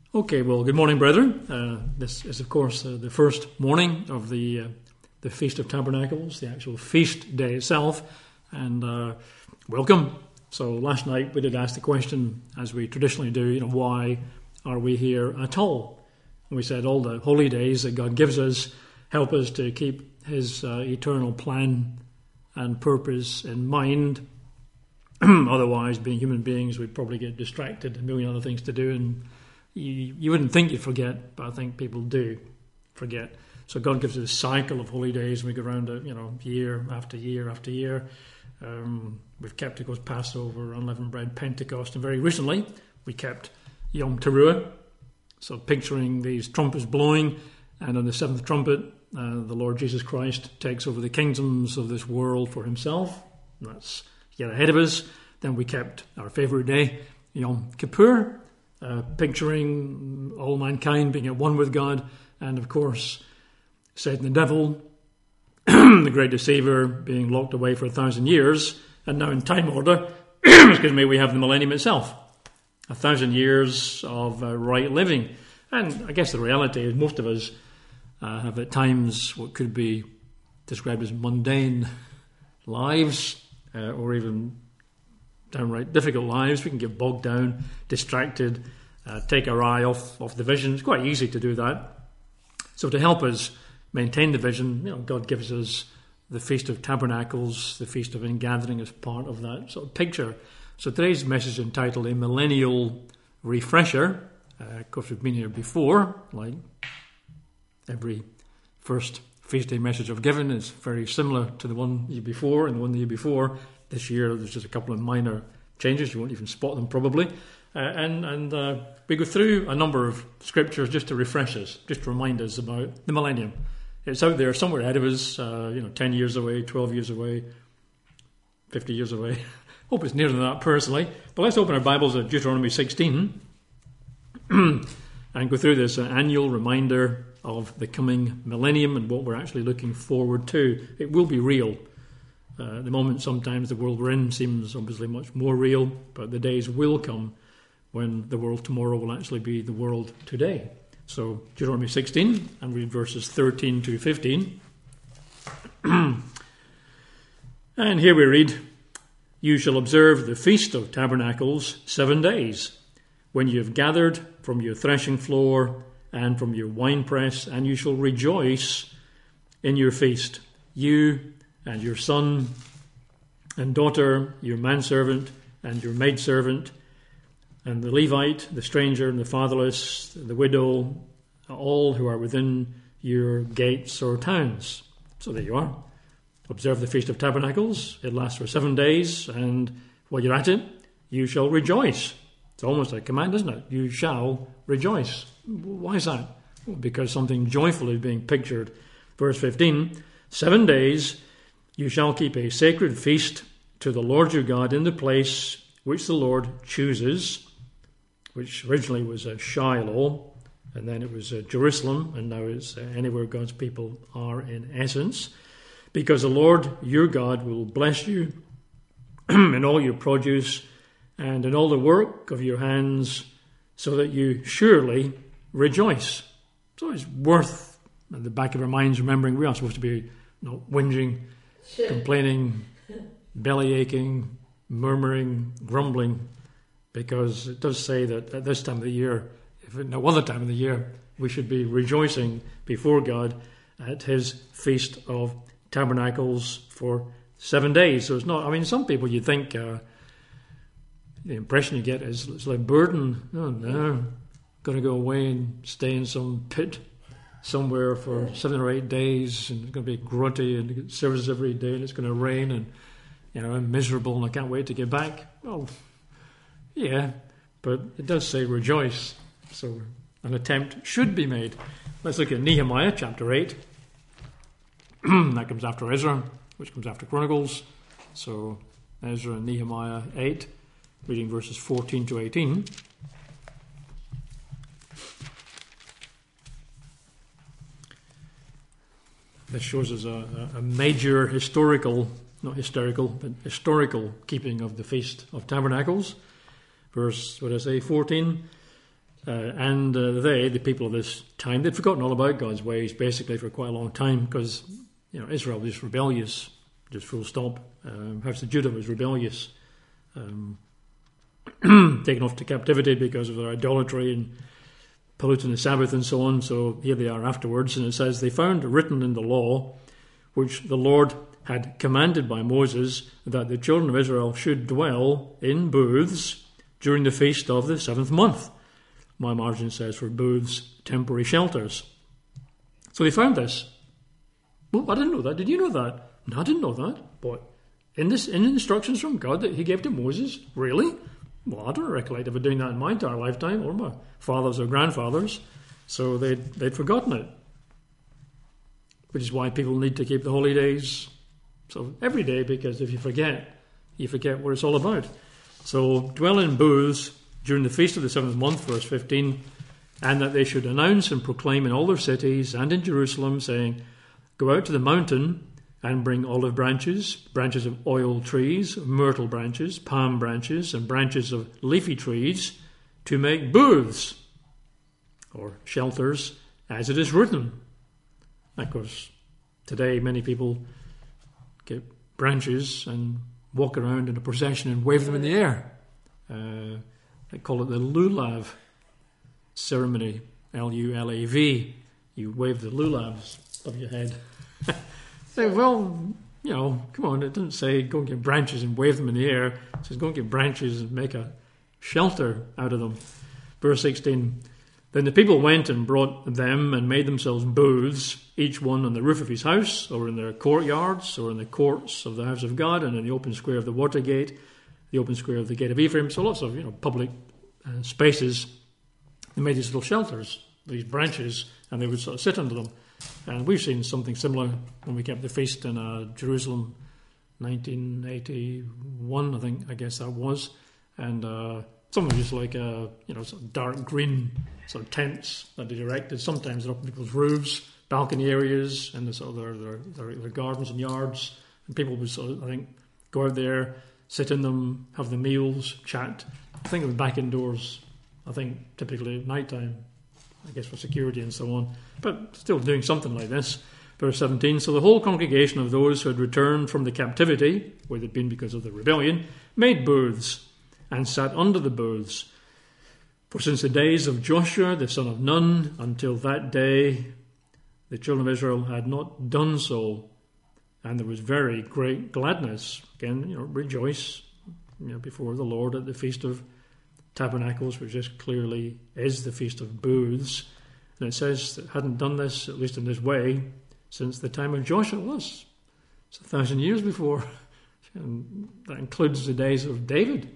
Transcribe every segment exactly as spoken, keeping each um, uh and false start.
Okay, well, good morning, brethren. Uh, this is, of course, uh, the first morning of the uh, the Feast of Tabernacles, the actual feast day itself, and uh, welcome. So last night we did ask the question, as we traditionally do, you know, why are we here at all? And we said all the holy days that God gives us help us to keep His uh, eternal plan and purpose in mind. Otherwise, being human beings, we'd probably get distracted, a million other things to do, and You, you wouldn't think you'd forget, but I think people do forget. So God gives us a cycle of holy days, and we go around it, you know, year after year after year. Um, we've kept, of course, Passover, Unleavened Bread, Pentecost, and very recently we kept Yom Teruah. So picturing these trumpets blowing, and on the seventh trumpet, uh, the Lord Jesus Christ takes over the kingdoms of this world for Himself. That's yet ahead of us. Then we kept our favourite day, Yom Kippur. Uh, picturing all mankind being at one with God, and of course Satan the devil, the great deceiver, being locked away for a thousand years, and now in time order, excuse me, we have the millennium itself, a thousand years of uh, right living. And I guess the reality is most of us uh, have at times what could be described as mundane lives, uh, or even downright difficult lives. We can get bogged down, distracted, uh, take our eye off, off the vision. It's quite easy to do that. So to help us maintain the vision, you know, God gives us the Feast of Tabernacles, the Feast of Ingathering as part of that sort of picture. So today's message is entitled A Millennial Refresher. Uh, of course, we've been here before, like every first feast day message I've given is very similar to the one year before and the one the year before. This year, there's just a couple of minor changes. You won't even spot them, probably. Uh, and and uh, we go through a number of scriptures just to refresh us, just to remind us about the millennium. It's out there somewhere ahead of us, uh, you know, ten years away, twelve years away, fifty years away. Hope it's nearer than that, personally. But let's open our Bibles at Deuteronomy sixteen and go through this uh, annual reminder of the coming millennium and what we're actually looking forward to. It will be real. Uh, at the moment, sometimes the world we're in seems obviously much more real, but the days will come when the world tomorrow will actually be the world today. So, Deuteronomy sixteen, and read verses thirteen to fifteen. And here we read, "You shall observe the Feast of Tabernacles seven days, when you have gathered from your threshing floor and from your winepress, and you shall rejoice in your feast, you and your son and daughter, your manservant and your maidservant, and the Levite, the stranger and the fatherless, the widow, all who are within your gates or towns." So there you are. Observe the Feast of Tabernacles. It lasts for seven days, and while you're at it, you shall rejoice. It's almost a command, isn't it? You shall rejoice. Why is that? Well, because something joyful is being pictured. Verse fifteen, "Seven days you shall keep a sacred feast to the Lord your God in the place which the Lord chooses," which originally was uh, Shiloh, and then it was uh, Jerusalem, and now it's uh, anywhere God's people are in essence, "because the Lord your God will bless you in all your produce and in all the work of your hands, so that you surely rejoice." So it's worth, at the back of our minds, remembering we are supposed to be, you know, whinging, complaining, belly aching, murmuring, grumbling, because it does say that at this time of the year, if at no other time of the year, we should be rejoicing before God at His Feast of Tabernacles for seven days. So it's not, I mean, some people you think, uh, the impression you get is it's like burden. Oh no, got to go away and stay in some pit somewhere for seven or eight days, and it's going to be grunty and get services every day, and it's going to rain, and you know, I'm miserable and I can't wait to get back. Well, yeah, but it does say rejoice, so an attempt should be made. Let's look at Nehemiah chapter eight. That comes after Ezra, which comes after Chronicles. So Ezra and Nehemiah eight, reading verses fourteen to eighteen. This shows us a, a major historical, not hysterical, but historical keeping of the Feast of Tabernacles. Verse, what did I say, fourteen? Uh, and uh, they, the people of this time, they'd forgotten all about God's ways basically for quite a long time because, you know, Israel was rebellious, just full stop. Um, House of Judah was rebellious, um, taken off to captivity because of their idolatry and polluting the Sabbath and so on. So here they are afterwards, and it says, they found written in the law, which the Lord had commanded by Moses, that the children of Israel should dwell in booths during the feast of the seventh month. My margin says for booths, temporary shelters. So they found this. Well, I didn't know that. Did you know that? No, I didn't know that. But in this, in the instructions from God that he gave to Moses, really? Well, I don't recollect ever doing that in my entire lifetime, or my fathers or grandfathers. So they'd, they'd forgotten it. Which is why people need to keep the holy days so every day, because if you forget, you forget what it's all about. So dwell in booths during the feast of the seventh month, verse fifteen, and that they should announce and proclaim in all their cities and in Jerusalem, saying, go out to the mountain and bring olive branches, branches of oil trees, myrtle branches, palm branches, and branches of leafy trees, to make booths, or shelters, as it is written. Of course, today many people get branches and walk around in a procession and wave them in the air. Uh, they call it the lulav ceremony, L U L A V. You wave the lulavs above your head. Say, well, you know, come on, it doesn't say go and get branches and wave them in the air. It says go and get branches and make a shelter out of them. Verse sixteen, then the people went and brought them and made themselves booths, each one on the roof of his house, or in their courtyards, or in the courts of the house of God, and in the open square of the water gate, the open square of the gate of Ephraim. So lots of, you know, public uh, spaces. They made these little shelters, these branches, and they would sort of sit under them. And we've seen something similar when we kept the feast in uh, Jerusalem, nineteen eighty-one, I think, I guess that was. And uh, some of them just like, uh, you know, sort of dark green sort of tents that they erected. Sometimes they're up on people's roofs, balcony areas, and the sort of their, their, their, their gardens and yards. And people would sort of, I think, go out there, sit in them, have the meals, chat. I think it was back indoors, I think, typically at night time, I guess for security and so on. But still doing something like this. Verse seventeen, so the whole congregation of those who had returned from the captivity, where they'd been because of the rebellion, made booths and sat under the booths. For since the days of Joshua, the son of Nun, until that day, the children of Israel had not done so. And there was very great gladness. Again, you know, rejoice, you know, before the Lord at the Feast of Tabernacles, which just clearly is the Feast of Booths. And it says that hadn't done this, at least in this way, since the time of Joshua. Was it's a thousand years before. And that includes the days of David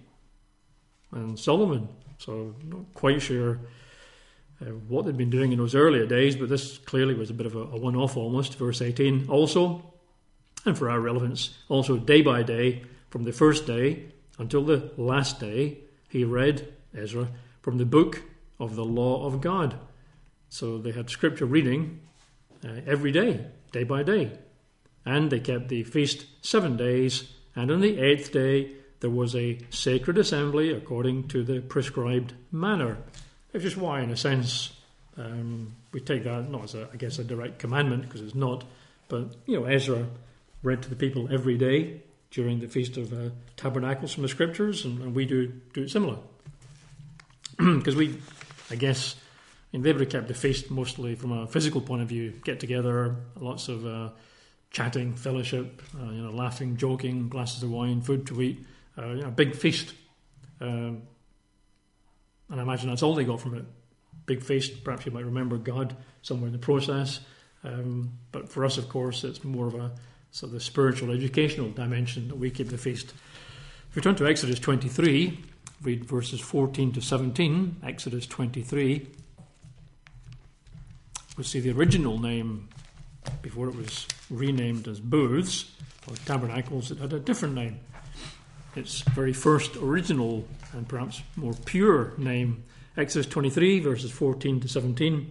and Solomon. So I'm not quite sure uh, what they'd been doing in those earlier days, but this clearly was a bit of a, a one-off almost. Verse eighteen, also, and for our relevance, also day by day, from the first day until the last day, he read, Ezra, from the book of the law of God. So they had scripture reading uh, every day, day by day. And they kept the feast seven days, and on the eighth day there was a sacred assembly according to the prescribed manner. Which is why, in a sense, um, we take that not as, a, I guess, a direct commandment, because it's not, but, you know, Ezra read to the people every day during the Feast of uh, Tabernacles from the Scriptures, and, and we do do it similar. Because we, I guess, I mean, they would have kept the feast mostly from a physical point of view, get together, lots of uh, chatting, fellowship, uh, you know, laughing, joking, glasses of wine, food to eat, uh, you know, a big feast. Um, and I imagine that's all they got from it. Big feast, perhaps you might remember God somewhere in the process. Um, but for us, of course, it's more of a sort of the spiritual, educational dimension that we keep the feast. If we turn to Exodus twenty-three, read verses fourteen to seventeen, Exodus twenty-three, we'll see the original name, before it was renamed as booths, or tabernacles, it had a different name. Its very first original and perhaps more pure name, Exodus twenty-three, verses fourteen to seventeen.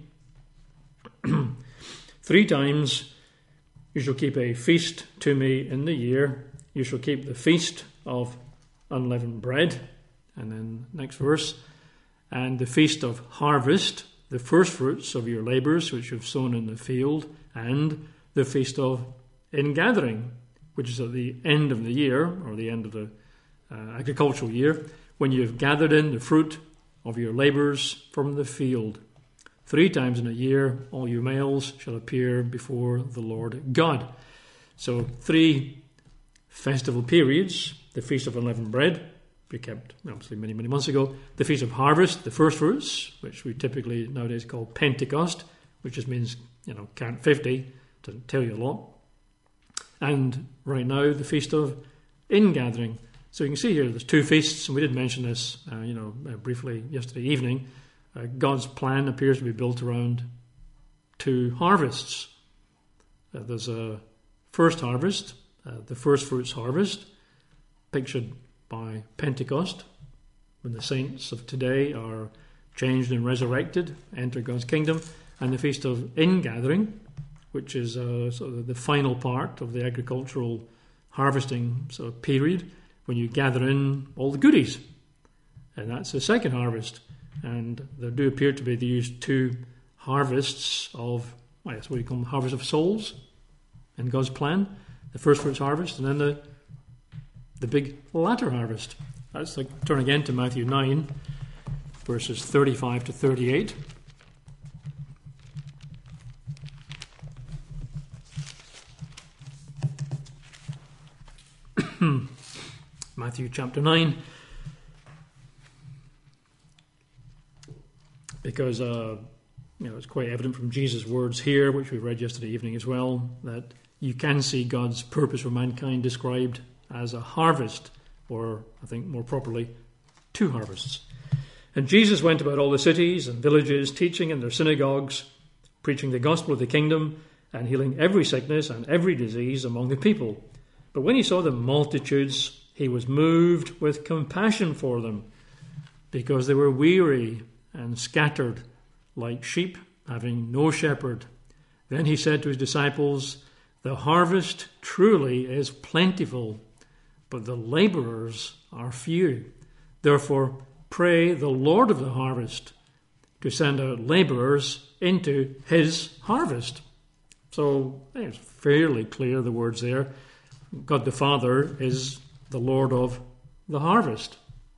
Three times you shall keep a feast to me in the year. You shall keep the feast of unleavened bread. And then next verse. and the feast of harvest, the first fruits of your labours which you've sown in the field, and the feast of ingathering, which is at the end of the year, or the end of the uh, agricultural year, when you have gathered in the fruit of your labours from the field. Three times in a year all you males shall appear before the Lord God. So three festival periods: the Feast of Unleavened Bread, we kept obviously many, many months ago; the Feast of Harvest, the first fruits, which we typically nowadays call Pentecost, which just means, you know, count fifty, doesn't tell you a lot. And right now, the Feast of Ingathering. So you can see here there's two feasts, and we did mention this, uh, you know, uh, briefly yesterday evening. Uh, God's plan appears to be built around two harvests. Uh, there's a first harvest, uh, the first fruits harvest, pictured by Pentecost, when the saints of today are changed and resurrected, enter God's kingdom, and the Feast of Ingathering, which is uh, sort of the final part of the agricultural harvesting sort of period, when you gather in all the goodies. And that's the second harvest. And there do appear to be these two harvests of, I guess what do you call them, harvest of souls in God's plan. The first fruits harvest, and then the the big latter harvest. That's like, turn again to Matthew nine, verses thirty-five to thirty-eight. Matthew chapter nine. Because uh, you know, it's quite evident from Jesus' words here, which we read yesterday evening as well, that you can see God's purpose for mankind described as a harvest, or I think more properly, two harvests. And Jesus went about all the cities and villages, teaching in their synagogues, preaching the gospel of the kingdom, and healing every sickness and every disease among the people. But when he saw the multitudes, he was moved with compassion for them, because they were weary and scattered like sheep, having no shepherd. Then he said to his disciples, "The harvest truly is plentiful, but the labourers are few. Therefore pray the Lord of the harvest to send out labourers into his harvest." So it's fairly clear, the words there. God the Father is the Lord of the harvest.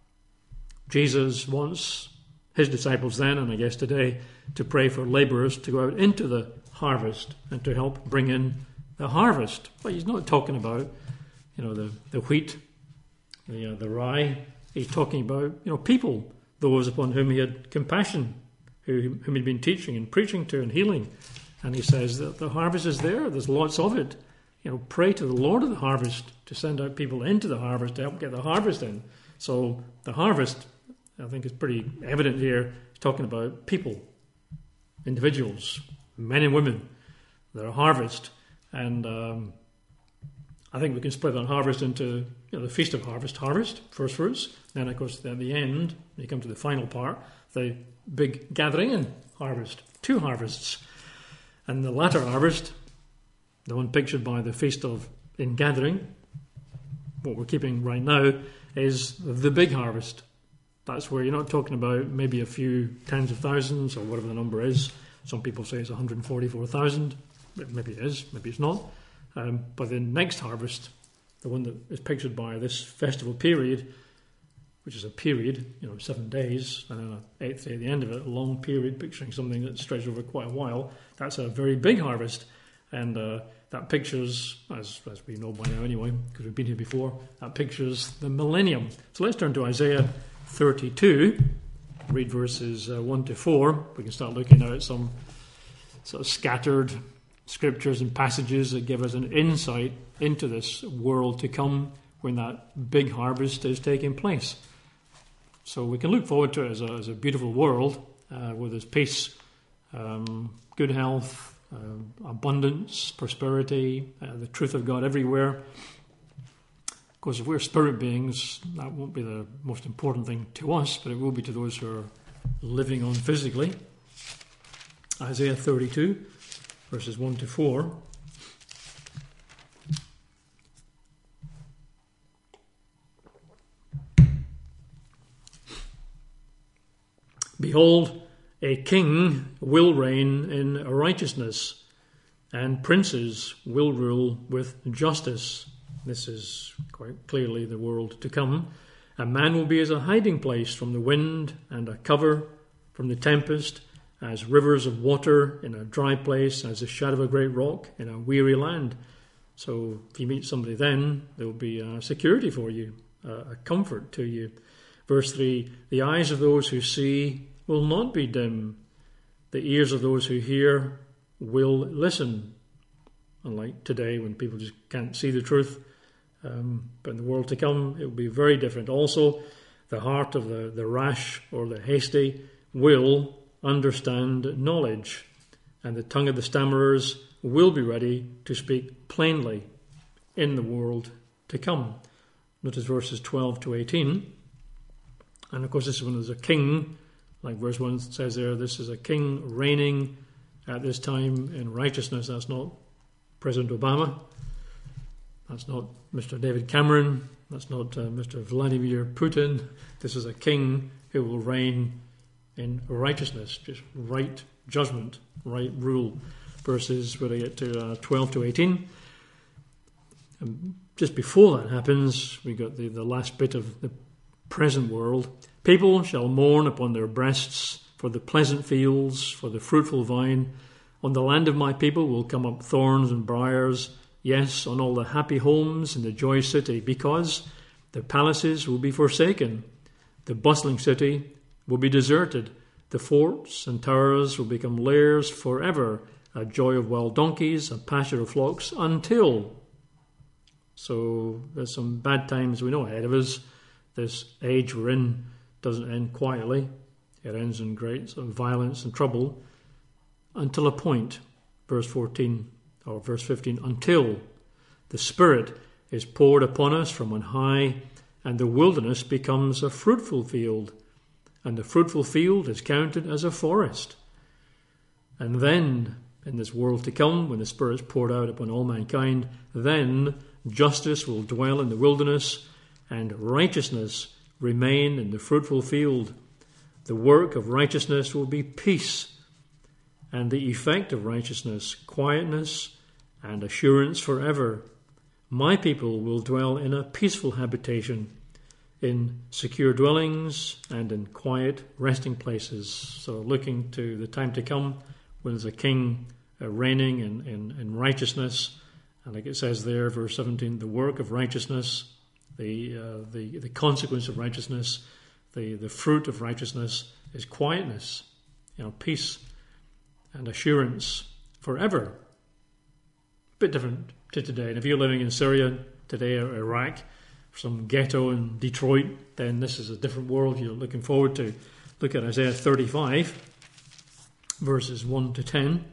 Jesus wants his disciples then, and I guess today, to pray for labourers to go out into the harvest and to help bring in the harvest. But he's not talking about, you know, the, the wheat, the, uh, the rye. He's talking about, you know, people, those upon whom he had compassion, who, whom he'd been teaching and preaching to and healing. And he says that the harvest is there, there's lots of it. You know, pray to the Lord of the harvest to send out people into the harvest to help get the harvest in. So the harvest, I think, is pretty evident here. He's talking about people, individuals, men and women, their harvest. And um, I think we can split that harvest into, you know, the Feast of Harvest, harvest, first fruits. Then, of course, at the end, you come to the final part, the big gathering in harvest, two harvests. And the latter harvest, the one pictured by the Feast of Ingathering, what we're keeping right now, is the big harvest. That's where you're not talking about maybe a few tens of thousands or whatever the number is. Some people say it's one hundred forty-four thousand. Maybe it is, maybe it's not. Um, but the next harvest, the one that is pictured by this festival period, which is a period, you know, seven days, and then an eighth day at the end of it, a long period, picturing something that stretches over quite a while, that's a very big harvest. And uh, that pictures, as, as we know by now anyway, because we've been here before, that pictures the millennium. So let's turn to Isaiah thirty-two, read verses uh, one to four. We can start looking now at some sort of scattered scriptures and passages that give us an insight into this world to come when that big harvest is taking place. So we can look forward to it as a, as a beautiful world uh, where there's peace, um, good health, uh, abundance, prosperity, uh, the truth of God everywhere. Of course, if we're spirit beings, that won't be the most important thing to us, but it will be to those who are living on physically. Isaiah thirty-two, verses one to four. Behold, a king will reign in righteousness, and princes will rule with justice. This is quite clearly the world to come. A man will be as a hiding place from the wind, and a cover from the tempest, as rivers of water in a dry place, as the shadow of a great rock in a weary land. So if you meet somebody then, there will be a security for you, a comfort to you. Verse three, the eyes of those who see will not be dim. The ears of those who hear will listen. Unlike today when people just can't see the truth. Um, but in the world to come, it will be very different. Also, the heart of the, the rash or the hasty will understand knowledge, and the tongue of the stammerers will be ready to speak plainly in the world to come. Notice verses twelve to eighteen. And of course, this is when there's a king, like verse one says there, this is a king reigning at this time in righteousness. That's not President Obama. That's not Mister David Cameron. That's not uh, Mister Vladimir Putin. This is a king who will reign in righteousness, just right judgment, right rule. Verses, when I get to uh, twelve to eighteen. And just before that happens, we got the, the last bit of the present world. People shall mourn upon their breasts for the pleasant fields, for the fruitful vine. On the land of my people will come up thorns and briars, yes, on all the happy homes in the joy city, because the palaces will be forsaken, the bustling city will be deserted, the forts and towers will become lairs forever, a joy of wild donkeys, a pasture of flocks, until. So there's some bad times we know ahead of us. This age we're in doesn't end quietly. It ends in great sort of violence and trouble, until a point, verse fourteen or verse fifteen, until the Spirit is poured upon us from on high, and the wilderness becomes a fruitful field, and the fruitful field is counted as a forest. And then, in this world to come, when the Spirit is poured out upon all mankind, then justice will dwell in the wilderness, and righteousness remain in the fruitful field. The work of righteousness will be peace, and the effect of righteousness, quietness and assurance forever. My people will dwell in a peaceful habitation, in secure dwellings and in quiet resting places. So looking to the time to come when there's a king uh, reigning in, in, in righteousness. And like it says there, verse seventeen, the work of righteousness, the uh, the, the consequence of righteousness, the, the fruit of righteousness is quietness, you know, peace and assurance forever. A bit different to today. And if you're living in Syria today or Iraq, some ghetto in Detroit, then this is a different world you're looking forward to. Look at Isaiah thirty-five, verses one to ten.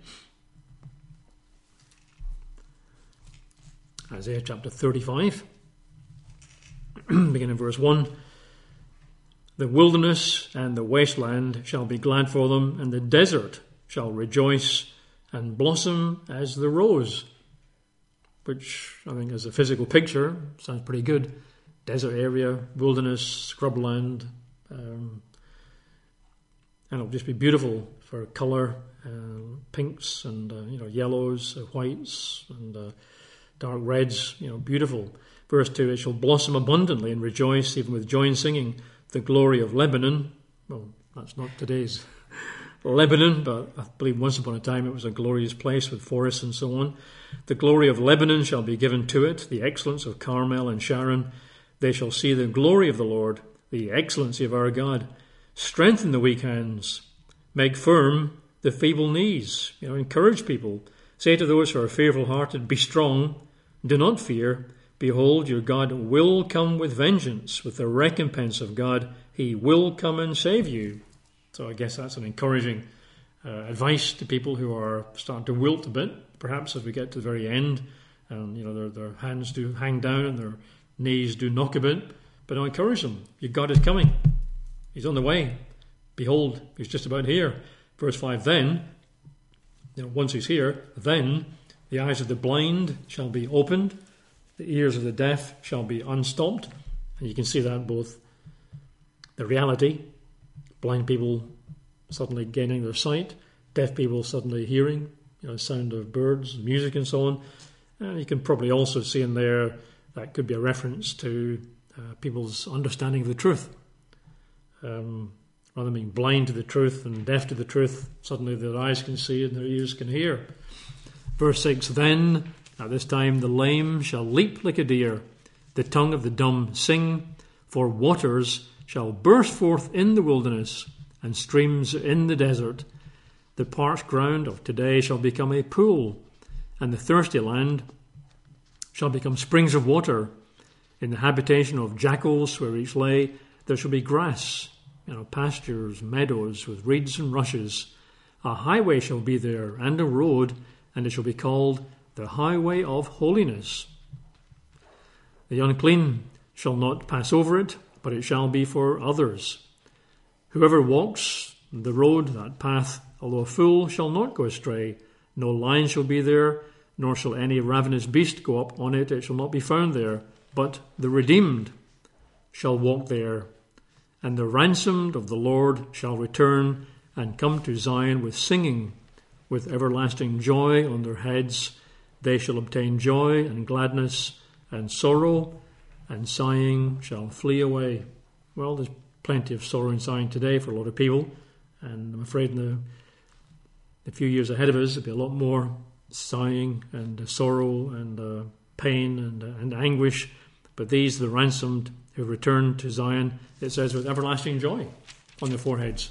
Isaiah chapter thirty-five, beginning in verse one. The wilderness and the wasteland shall be glad for them, and the desert shall rejoice and blossom as the rose. Which, I think, as a physical picture, sounds pretty good. Desert area, wilderness, scrubland, um, and it'll just be beautiful for colour, uh, pinks and uh, you know yellows, uh, whites, and uh, dark reds. You know, beautiful. Verse two: it shall blossom abundantly and rejoice, even with joy and singing. The glory of Lebanon. Well, that's not today's Lebanon, but I believe once upon a time it was a glorious place with forests and so on. The glory of Lebanon shall be given to it, the excellence of Carmel and Sharon. They shall see the glory of the Lord, the excellency of our God. Strengthen the weak hands, make firm the feeble knees. You know, encourage people. Say to those who are fearful-hearted, be strong, do not fear. Behold, your God will come with vengeance, with the recompense of God. He will come and save you. So I guess that's an encouraging uh, advice to people who are starting to wilt a bit, perhaps as we get to the very end. And, you know, their, their hands do hang down and their knees do knock a bit. But I encourage them. Your God is coming. He's on the way. Behold, he's just about here. Verse five, then, you know, once he's here, then the eyes of the blind shall be opened, the ears of the deaf shall be unstopped. And you can see that both the reality, blind people suddenly gaining their sight, deaf people suddenly hearing, you know, sound of birds, music and so on. And you can probably also see in there that could be a reference to uh, people's understanding of the truth. Um, rather than being blind to the truth and deaf to the truth, suddenly their eyes can see and their ears can hear. Verse six, then at this time the lame shall leap like a deer, the tongue of the dumb sing, for waters shall burst forth in the wilderness and streams in the desert. The parched ground of today shall become a pool, and the thirsty land shall become springs of water. In the habitation of jackals where each lay, there shall be grass, you know, pastures, meadows with reeds and rushes. A highway shall be there, and a road, and it shall be called the highway of holiness. The unclean shall not pass over it, but it shall be for others. Whoever walks the road, that path, although a fool, shall not go astray. No lion shall be there, nor shall any ravenous beast go up on it. It shall not be found there. But the redeemed shall walk there, and the ransomed of the Lord shall return and come to Zion with singing, with everlasting joy on their heads. They shall obtain joy and gladness, and sorrow and sighing shall flee away. Well, there's plenty of sorrow and sighing today for a lot of people, and I'm afraid in the, the few years ahead of us there'll be a lot more sighing and uh, sorrow and uh, pain and, uh, and anguish. But these, the ransomed who return to Zion, it says, with everlasting joy on their foreheads.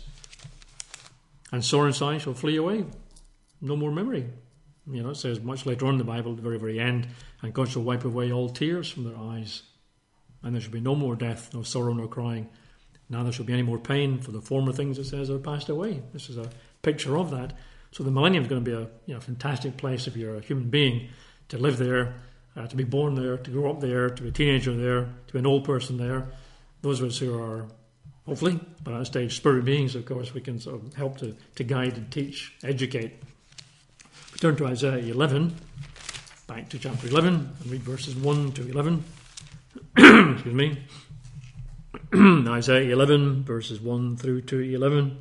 And sorrow and sighing shall flee away. No more memory. You know, it says much later on in the Bible, at the very, very end, and God shall wipe away all tears from their eyes. And there shall be no more death, no sorrow, no crying. Now there shall be any more pain, for the former things, it says, are passed away. This is a picture of that. So the millennium is going to be a you know, fantastic place if you're a human being to live there, uh, to be born there, to grow up there, to be a teenager there, to be an old person there. Those of us who are, hopefully, by that stage, spirit beings, of course, we can sort of help to, to guide and teach, educate. We turn to Isaiah eleven, back to chapter eleven, and read verses one to eleven. Excuse me. Isaiah eleven, verses one through to eleven.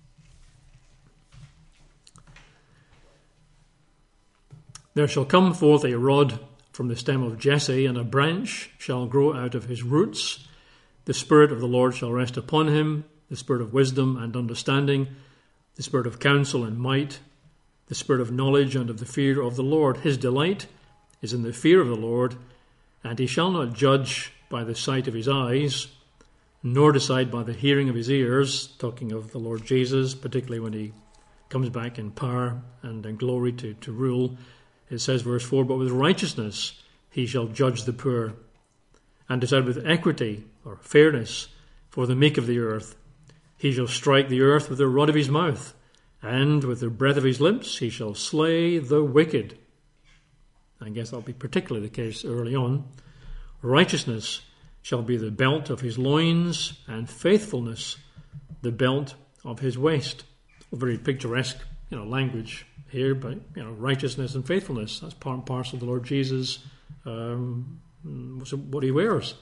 There shall come forth a rod from the stem of Jesse, and a branch shall grow out of his roots. The Spirit of the Lord shall rest upon him, the Spirit of wisdom and understanding, the Spirit of counsel and might, the Spirit of knowledge and of the fear of the Lord. His delight is in the fear of the Lord, and he shall not judge by the sight of his eyes, nor decide by the hearing of his ears, talking of the Lord Jesus, particularly when he comes back in power and in glory to, to rule. It says, verse four, but with righteousness he shall judge the poor, and decide with equity or fairness for the meek of the earth. He shall strike the earth with the rod of his mouth, and with the breath of his lips he shall slay the wicked. I guess that'll be particularly the case early on. Righteousness shall be the belt of his loins, and faithfulness the belt of his waist. A very picturesque, you know, language here, but you know, righteousness and faithfulness, that's part and parcel of the Lord Jesus, um, what he wears.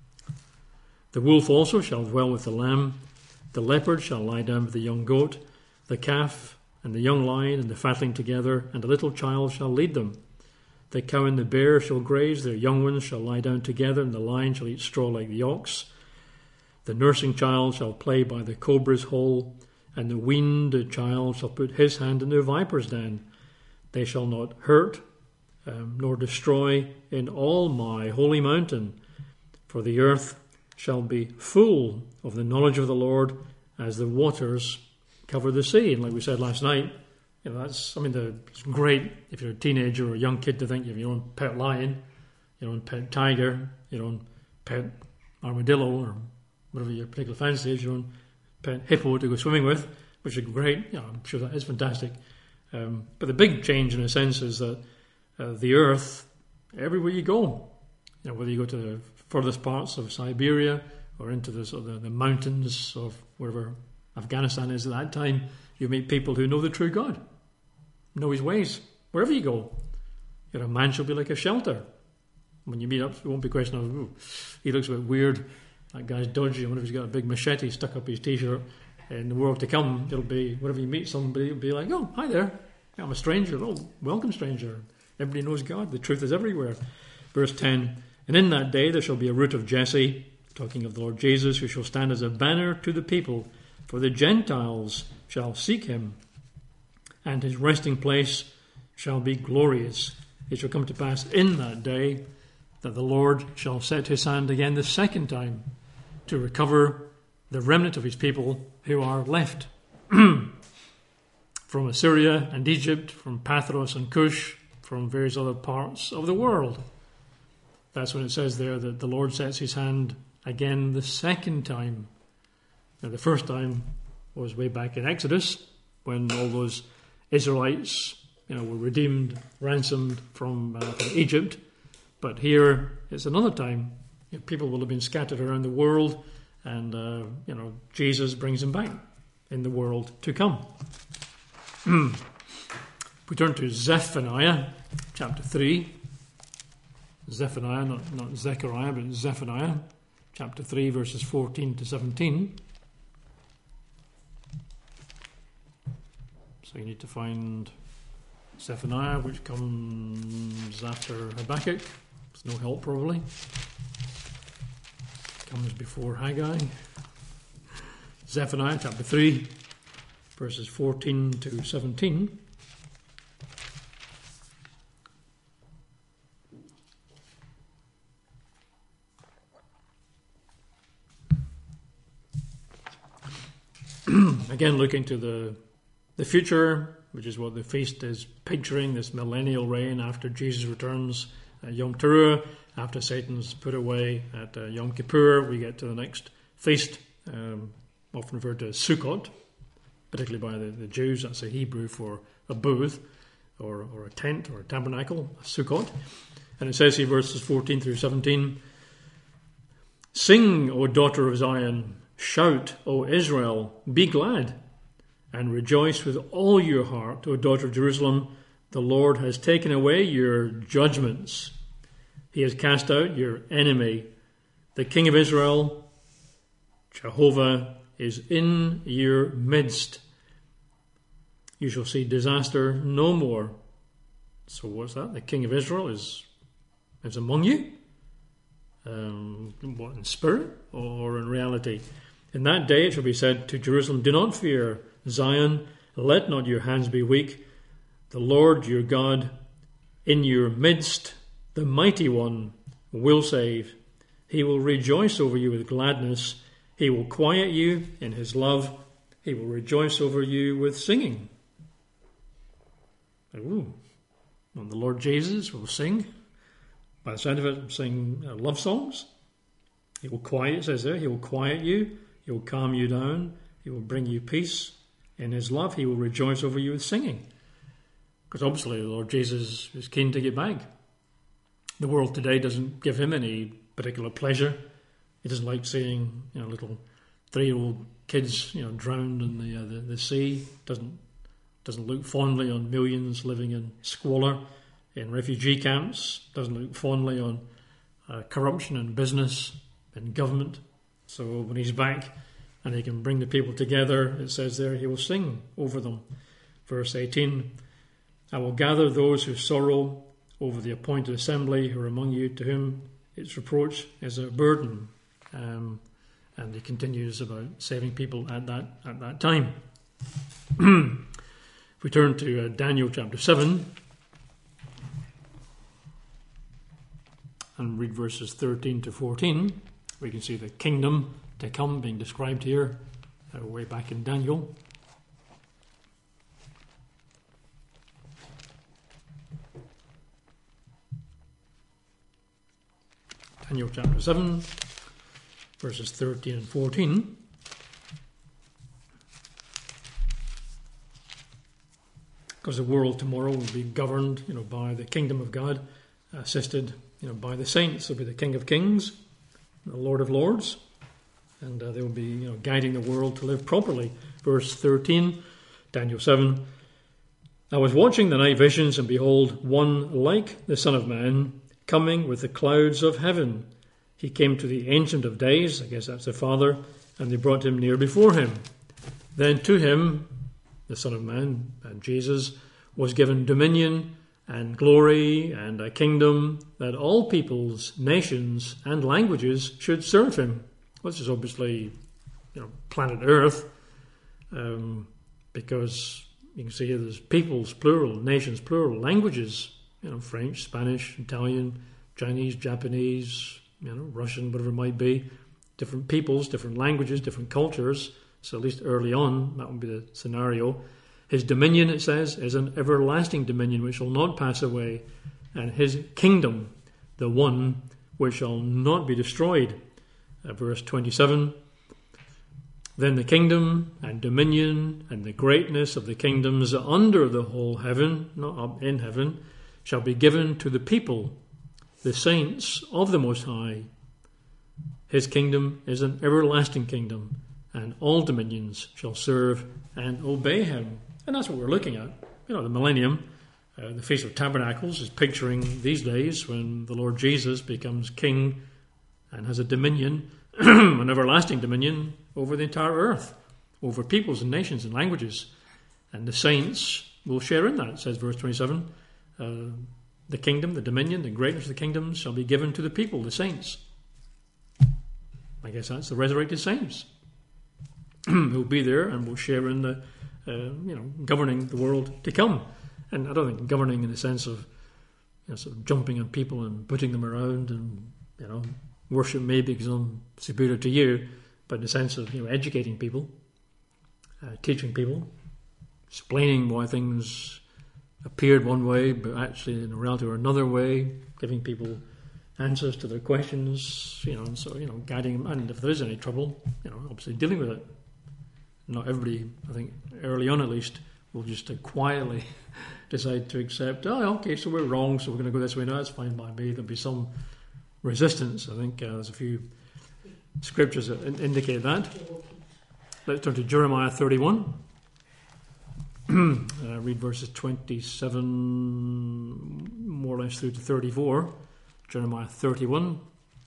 The wolf also shall dwell with the lamb, the leopard shall lie down with the young goat, the calf and the young lion and the fatling together, and a little child shall lead them. The cow and the bear shall graze, their young ones shall lie down together, and the lion shall eat straw like the ox. The nursing child shall play by the cobra's hole, and the weaned child shall put his hand in the viper's den. They shall not hurt um, nor destroy in all my holy mountain, for the earth shall be full of the knowledge of the Lord as the waters cover the sea. And like we said last night, you know, that's, I mean, the, it's great if you're a teenager or a young kid to think you have your own pet lion, your own pet tiger, your own pet armadillo, or whatever your particular fancy is, your own pet hippo to go swimming with, which is great. Yeah, I'm sure that is fantastic. Um, but the big change, in a sense, is that uh, the earth, everywhere you go, you know, whether you go to the furthest parts of Siberia or into the, sort of the, the mountains of wherever Afghanistan is at that time, you meet people who know the true God, know his ways. Wherever you go, you know, man shall be like a shelter. When you meet up, it won't be a question of, ooh, he looks a bit weird, that guy's dodgy, I wonder if he's got a big machete stuck up his t-shirt. In the world to come, it'll be, whenever you meet somebody, it'll be like, oh, hi there, I'm a stranger. Oh, welcome, stranger. Everybody knows God. The truth is everywhere. Verse ten, and in that day there shall be a root of Jesse, talking of the Lord Jesus, who shall stand as a banner to the people, for the Gentiles shall seek him, and his resting place shall be glorious. It shall come to pass in that day that the Lord shall set his hand again the second time to recover the remnant of his people who are left from Assyria and Egypt, from Pathros and Cush, from various other parts of the world. That's when it says there that the Lord sets his hand again the second time. Now, the first time was way back in Exodus, when all those Israelites, you know, were redeemed, ransomed from, uh, from Egypt. But here it's another time. You know, people will have been scattered around the world, and uh, you know, Jesus brings them back in the world to come. We turn to Zephaniah chapter three. Zephaniah, not, not Zechariah, but Zephaniah chapter three, verses fourteen to seventeen. So you need to find Zephaniah, which comes after Habakkuk. It's no help, probably. Comes before Haggai. Zephaniah chapter three, verses fourteen to seventeen. Again, looking to the the future, which is what the feast is picturing, this millennial reign after Jesus returns at Yom Teruah, after Satan's put away at uh, Yom Kippur. We get to the next feast, um, often referred to as Sukkot, particularly by the, the Jews. That's a Hebrew for a booth, or, or a tent, or a tabernacle, a Sukkot. And it says here, verses fourteen through seventeen, "Sing, O daughter of Zion, shout, O Israel, be glad, and rejoice with all your heart, O daughter of Jerusalem. The Lord has taken away your judgments. He has cast out your enemy. The King of Israel, Jehovah, is in your midst. You shall see disaster no more." So what's that? The King of Israel is, is among you? Um, what, in spirit or in reality? "In that day it shall be said to Jerusalem, do not fear, Zion, let not your hands be weak. The Lord your God in your midst, the mighty one, will save. He will rejoice over you with gladness. He will quiet you in his love. He will rejoice over you with singing." Ooh. And the Lord Jesus will sing. By the sound of it, sing uh, love songs. He will quiet, it says there, he will quiet you. He will calm you down. He will bring you peace. In his love, he will rejoice over you with singing. Because obviously the Lord Jesus is keen to get back. The world today doesn't give him any particular pleasure. He doesn't like seeing, you know, little three-year-old kids, you know, drowned in the, uh, the the sea. Doesn't doesn't look fondly on millions living in squalor in refugee camps. Doesn't look fondly on uh, corruption in business and government. So when he's back and he can bring the people together, it says there, he will sing over them. Verse eighteen, "I will gather those who sorrow over the appointed assembly who are among you, to whom its reproach is a burden." Um, and he continues about saving people at that at that time. If we turn to uh, Daniel chapter seven and read verses thirteen to fourteen, we can see the kingdom to come being described here, uh, way back in Daniel. Daniel chapter seven, verses thirteen and fourteen. Because the world tomorrow will be governed, you know, by the kingdom of God, assisted, you know, by the saints. They'll be the King of Kings, the Lord of Lords, and uh, they will be, you know, guiding the world to live properly. Verse thirteen, Daniel seven. "I was watching the night visions, and behold, one like the Son of Man, coming with the clouds of heaven. He came to the Ancient of Days," I guess that's the Father, "and they brought him near before him. Then to him, the Son of Man, and Jesus, was given dominion and glory and a kingdom that all peoples, nations, and languages should serve him. Well, this is obviously, you know, planet Earth, um, because you can see here there's peoples, plural, nations, plural, languages, you know, French, Spanish, Italian, Chinese, Japanese, you know, Russian, whatever it might be, different peoples, different languages, different cultures. So at least early on, that would be the scenario. His dominion, it says, is an everlasting dominion which shall not pass away, and his kingdom, the one which shall not be destroyed. Uh, verse twenty-seven, then the kingdom and dominion and the greatness of the kingdoms under the whole heaven, not up in heaven, shall be given to the people, the saints of the Most High. His kingdom is an everlasting kingdom, and all dominions shall serve and obey him. And that's what we're looking at. You know, the millennium, uh, the Feast of Tabernacles is picturing these days when the Lord Jesus becomes king and has a dominion, an everlasting dominion over the entire earth, over peoples and nations and languages. And the saints will share in that, says verse twenty-seven. Uh, the kingdom, the dominion, the greatness of the kingdom shall be given to the people, the saints. I guess that's the resurrected saints who'll be there and will share in the, uh, you know, governing the world to come. And I don't think governing in the sense of, you know, sort of jumping on people and putting them around and, you know, worship me because I'm superior to you, but in the sense of, you know, educating people, uh, teaching people, explaining why things appeared one way, but actually in reality are another way, giving people answers to their questions, you know, and so, you know, guiding them, and if there is any trouble, you know, obviously dealing with it. Not everybody, I think, early on at least, will just uh, quietly decide to accept, oh, okay, so we're wrong, so we're going to go this way. No, that's fine by me. There'll be some resistance. I think uh, there's a few scriptures that in- indicate that. Let's turn to Jeremiah thirty-one. uh, read verses twenty-seven, more or less through to thirty-four. Jeremiah thirty-one.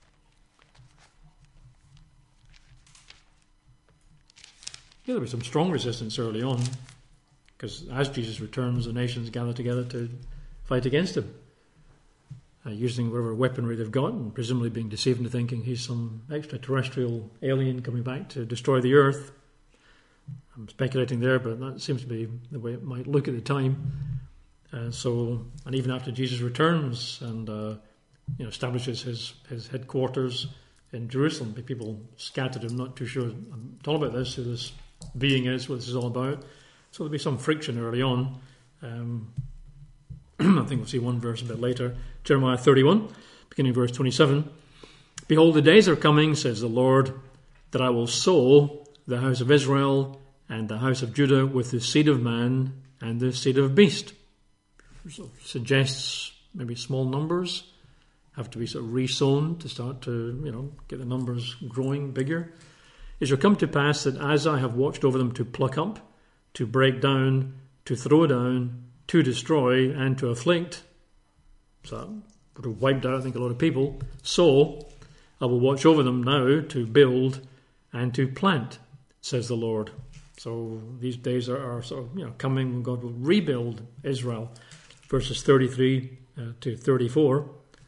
Yeah, there'll be some strong resistance early on, because as Jesus returns, the nations gather together to fight against him, uh, using whatever weaponry they've got, and presumably being deceived into thinking he's some extraterrestrial alien coming back to destroy the earth. I'm speculating there, but that seems to be the way it might look at the time. Uh, so, and even after Jesus returns and uh, you know, establishes his, his headquarters in Jerusalem, people scattered. I'm not too sure at all about this, who this being is, what this is all about. So there'll be some friction early on. Um, I think we'll see one verse a bit later. Jeremiah thirty-one, beginning verse twenty-seven. Behold, the days are coming, says the Lord, that I will sow the house of Israel and the house of Judah with the seed of man and the seed of beast. So suggests maybe small numbers have to be sort of resown to start to, you know, get the numbers growing bigger. It shall come to pass that as I have watched over them to pluck up, to break down, to throw down, to destroy, and to afflict, so that would have wiped out, I think, a lot of people, so I will watch over them now to build and to plant, says the Lord. So these days are, are sort of, you know, coming when God will rebuild Israel. Verses thirty-three uh, to thirty-four.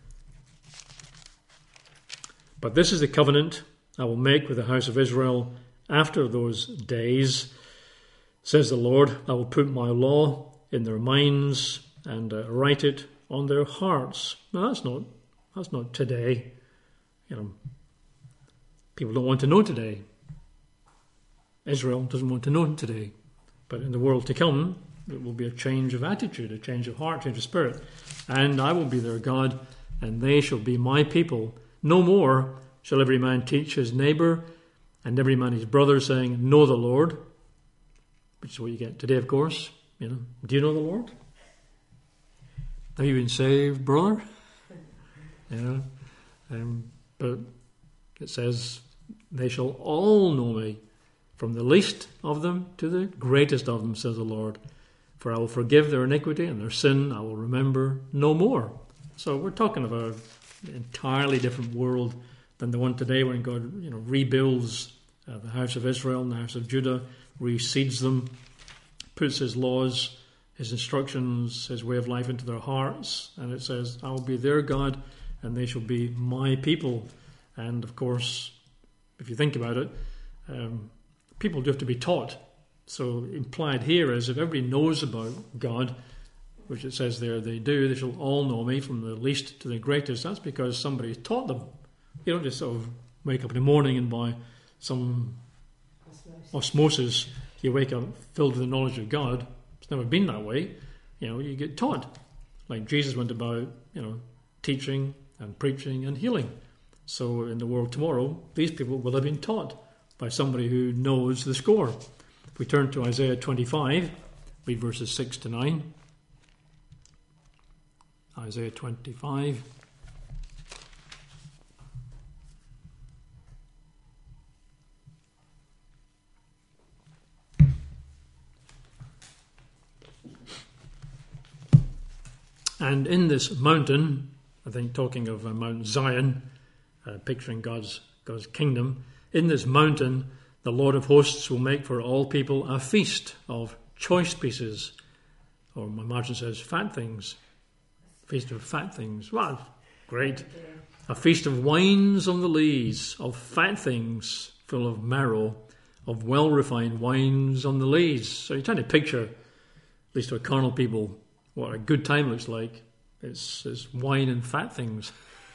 But this is the covenant I will make with the house of Israel after those days, says the Lord. I will put my law in their minds and uh, write it on their hearts. Now that's not that's not today. You know, people don't want to know today. Israel doesn't want to know today. But in the world to come, it will be a change of attitude, a change of heart, change of spirit. And I will be their God, and they shall be my people. No more shall every man teach his neighbour and every man his brother, saying, know the Lord, which is what you get today, of course. You know, do you know the Lord? Have you been saved, brother? You know, um, but it says, they shall all know me, from the least of them to the greatest of them, says the Lord. For I will forgive their iniquity and their sin I will remember no more. So we're talking about an entirely different world than the one today when God, you know, rebuilds uh, the house of Israel and the house of Judah. reseeds them, puts his laws, his instructions, his way of life into their hearts, and it says, I will be their God, and they shall be my people. And of course, if you think about it, um, people do have to be taught. So implied here is if everybody knows about God, which it says there they do, they shall all know me from the least to the greatest. That's because somebody taught them. You don't just sort of wake up in the morning and by some osmosis, osmosis you wake up filled with the knowledge of God. It's never been that way. You know, you get taught. Like Jesus went about, you know, teaching and preaching and healing. So in the world tomorrow, these people will have been taught by somebody who knows the score. If we turn to Isaiah twenty-five, read verses six to nine. Isaiah twenty-five. And in this mountain, I think talking of uh, Mount Zion, uh, picturing God's God's kingdom, in this mountain the Lord of hosts will make for all people a feast of choice pieces, or my margin says fat things. Feast of fat things. Wow, great. A feast of wines on the lees, of fat things full of marrow, of well-refined wines on the lees. So you're trying to picture, at least to a carnal people, what a good time looks like. It's, it's wine and fat things.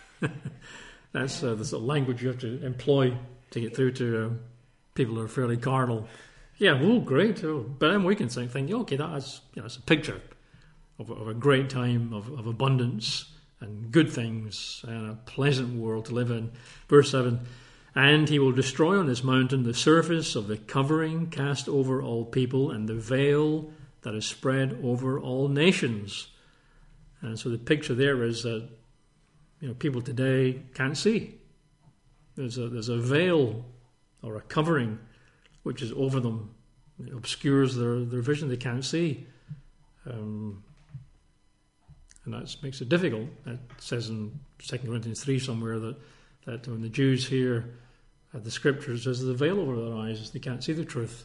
That's uh, the sort of language you have to employ to get through to uh, people who are fairly carnal. Yeah, oh, great. Oh. But then we can think, think okay, that's, you know, it's a picture of, of a great time of, of abundance and good things and a pleasant world to live in. Verse seven, and he will destroy on this mountain the surface of the covering cast over all people and the veil that is spread over all nations. And so the picture there is that, you know, people today can't see. There's a there's a veil or a covering which is over them. It obscures their, their vision. They can't see. Um, and that makes it difficult. It says in Second Corinthians three somewhere that, that when the Jews hear uh, the scriptures, there's a veil over their eyes. They can't see the truth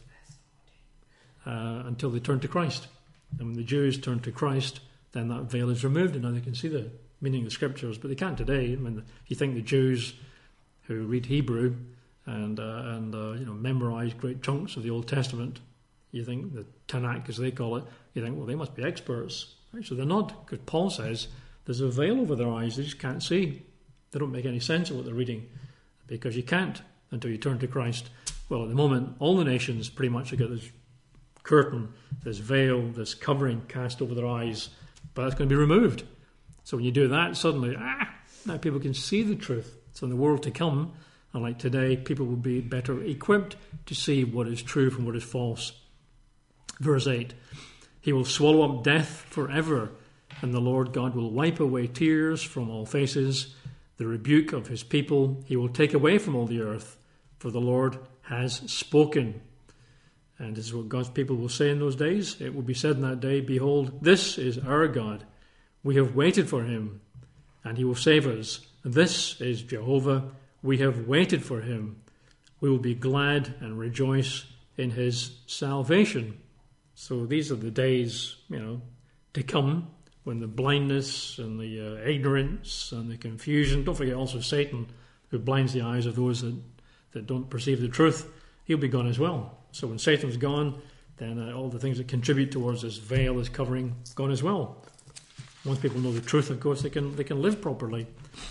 uh, until they turn to Christ. And when the Jews turn to Christ, then that veil is removed and now they can see the meaning of the scriptures. But they can't today. I mean, you think the Jews who read Hebrew and uh, and uh, you know memorize great chunks of the Old Testament, you think the Tanakh, as they call it, you think, well, they must be experts. Actually, they're not, because Paul says there's a veil over their eyes. They just can't see. They don't make any sense of what they're reading because you can't until you turn to Christ. Well, at the moment, all the nations pretty much have got this curtain, this veil, this covering cast over their eyes, but that's going to be removed. So when you do that, suddenly, ah, now people can see the truth. So in the world to come, unlike today, people will be better equipped to see what is true from what is false. Verse eight, he will swallow up death forever, and the Lord God will wipe away tears from all faces. The rebuke of his people he will take away from all the earth, for the Lord has spoken. And this is what God's people will say in those days. It will be said in that day, behold, this is our God. We have waited for him, and he will save us. This is Jehovah. We have waited for him. We will be glad and rejoice in his salvation. So these are the days, you know, to come when the blindness and the uh, ignorance and the confusion, don't forget also Satan, who blinds the eyes of those that, that don't perceive the truth, he'll be gone as well. So when Satan's gone, then uh, all the things that contribute towards this veil, this covering, gone as well. Once people know the truth, of course, they can they can live properly.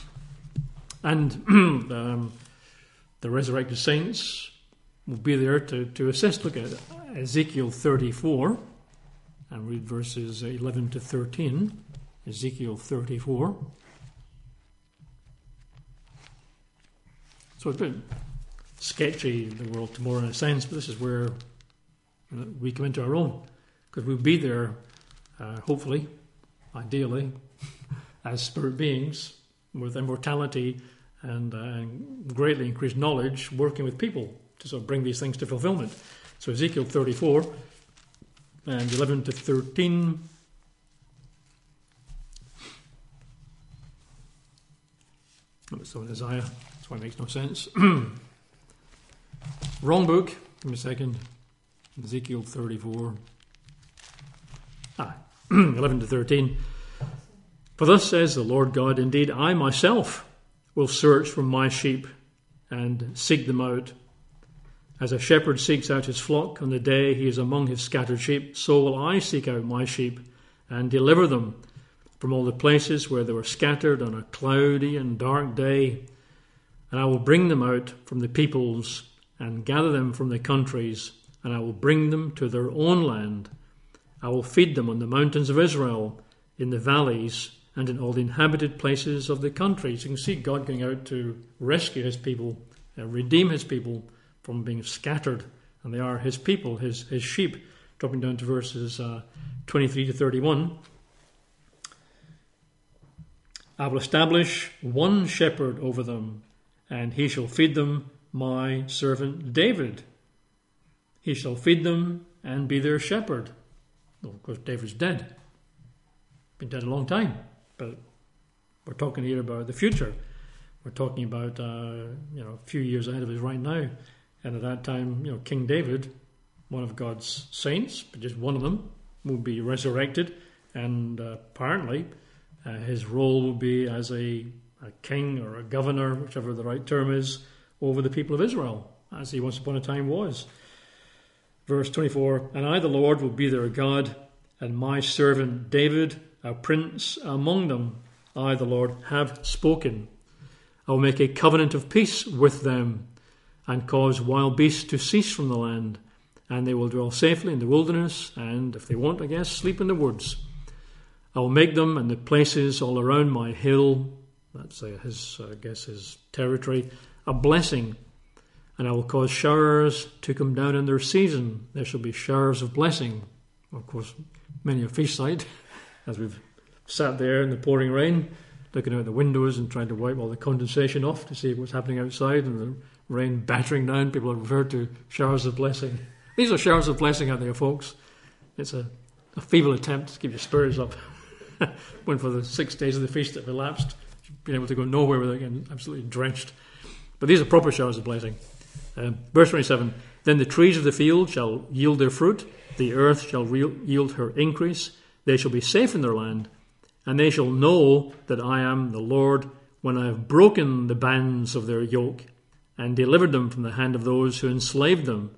And um, the resurrected saints will be there to, to assist. Look at Ezekiel thirty-four and read verses eleven to thirteen. Ezekiel thirty-four. So it's a bit sketchy, the world tomorrow in a sense, but this is where you know, we come into our own. Because we'll be there, uh, hopefully, ideally, as spirit beings with immortality and uh, greatly increased knowledge, working with people to sort of bring these things to fulfillment. So Ezekiel thirty-four and eleven to thirteen. Oh, so in Isaiah, that's why it makes no sense. Wrong book. Give me a second. Ezekiel thirty-four. Ah, eleven to thirteen. For thus says the Lord God, indeed I myself will search for my sheep and seek them out. As a shepherd seeks out his flock on the day he is among his scattered sheep, so will I seek out my sheep and deliver them from all the places where they were scattered on a cloudy and dark day. And I will bring them out from the peoples and gather them from the countries, and I will bring them to their own land. I will feed them on the mountains of Israel, in the valleys, and in all the inhabited places of the countries. You can see God going out to rescue his people, uh, redeem his people from being scattered. And they are his people, his, his sheep. Dropping down to verses uh, twenty-three to thirty-one. I will establish one shepherd over them, and he shall feed them, my servant David. He shall feed them and be their shepherd. Well, of course, David's dead. Been dead a long time. But we're talking here about the future. We're talking about uh, you know a few years ahead of us right now. And at that time, you know, King David, one of God's saints, but just one of them, will be resurrected. And uh, apparently, uh, his role will be as a, a king or a governor, whichever the right term is, over the people of Israel, as he once upon a time was. Verse twenty-four, and I, the Lord, will be their God, and my servant David, a prince among them. I, the Lord, have spoken. I will make a covenant of peace with them, and cause wild beasts to cease from the land, and they will dwell safely in the wilderness, and, if they want, I guess, sleep in the woods. I will make them and the places all around my hill, that's uh, his, uh, I guess, his territory, a blessing, and I will cause showers to come down in their season. There shall be showers of blessing. Of course, many a feast site, as we've sat there in the pouring rain, looking out the windows and trying to wipe all the condensation off to see what's happening outside, and the rain battering down. People have referred to showers of blessing. These are showers of blessing out there, folks. It's a, a feeble attempt to keep your spirits up. When for the six days of the feast that elapsed, being able to go nowhere without getting absolutely drenched. But these are proper showers of blessing. Um, verse twenty-seven, then the trees of the field shall yield their fruit, the earth shall re- yield her increase, they shall be safe in their land, and they shall know that I am the Lord when I have broken the bands of their yoke and delivered them from the hand of those who enslaved them.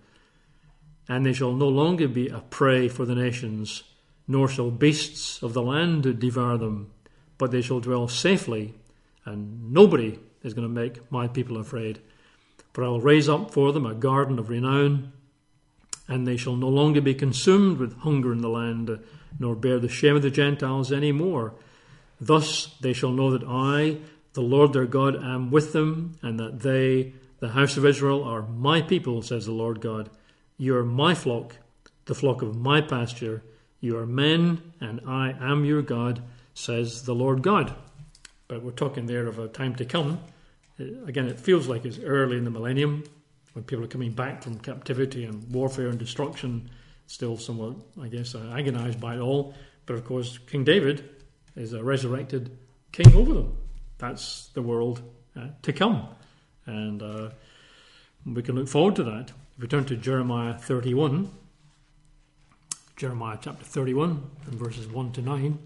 And they shall no longer be a prey for the nations, nor shall beasts of the land devour them, but they shall dwell safely, and nobody is going to make my people afraid. For I will raise up for them a garden of renown, and they shall no longer be consumed with hunger in the land, nor bear the shame of the Gentiles any more. Thus they shall know that I, the Lord their God, am with them, and that they, the house of Israel, are my people, says the Lord God. You are my flock, the flock of my pasture. You are men, and I am your God, says the Lord God. But we're talking there of a time to come. Again, it feels like it's early in the millennium, when people are coming back from captivity and warfare and destruction, still somewhat, I guess, uh, agonized by it all. But of course, King David is a resurrected king over them. That's the world uh, to come. And uh, we can look forward to that. If we turn to Jeremiah thirty-one, Jeremiah chapter thirty-one, and verses one to nine.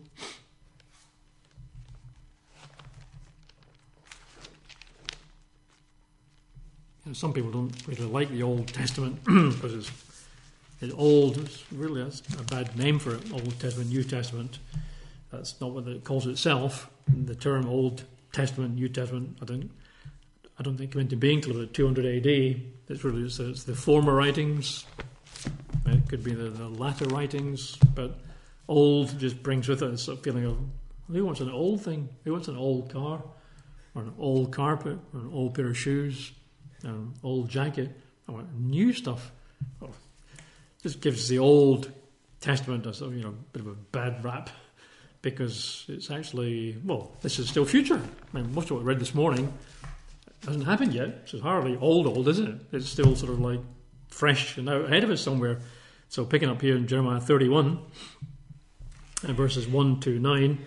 And some people don't really like the Old Testament because it's, it's old. It's really that's a bad name for it, Old Testament, New Testament. That's not what it calls itself. The term Old Testament, New Testament, I don't, I don't think came into being until about two hundred A D. It's really it's, it's the former writings. It could be the, the latter writings, but old just brings with it a sort of feeling of who wants an old thing? Who wants an old car, or an old carpet, or an old pair of shoes, or an old jacket? I want new stuff. Oh, just gives the Old Testament a sort of, you know, bit of a bad rap. Because it's actually, well, this is still future. I mean, most of what I read this morning hasn't happened yet. So it's hardly old, old, isn't it? It's still sort of like fresh and out ahead of us somewhere. So picking up here in Jeremiah thirty-one, and verses one to nine.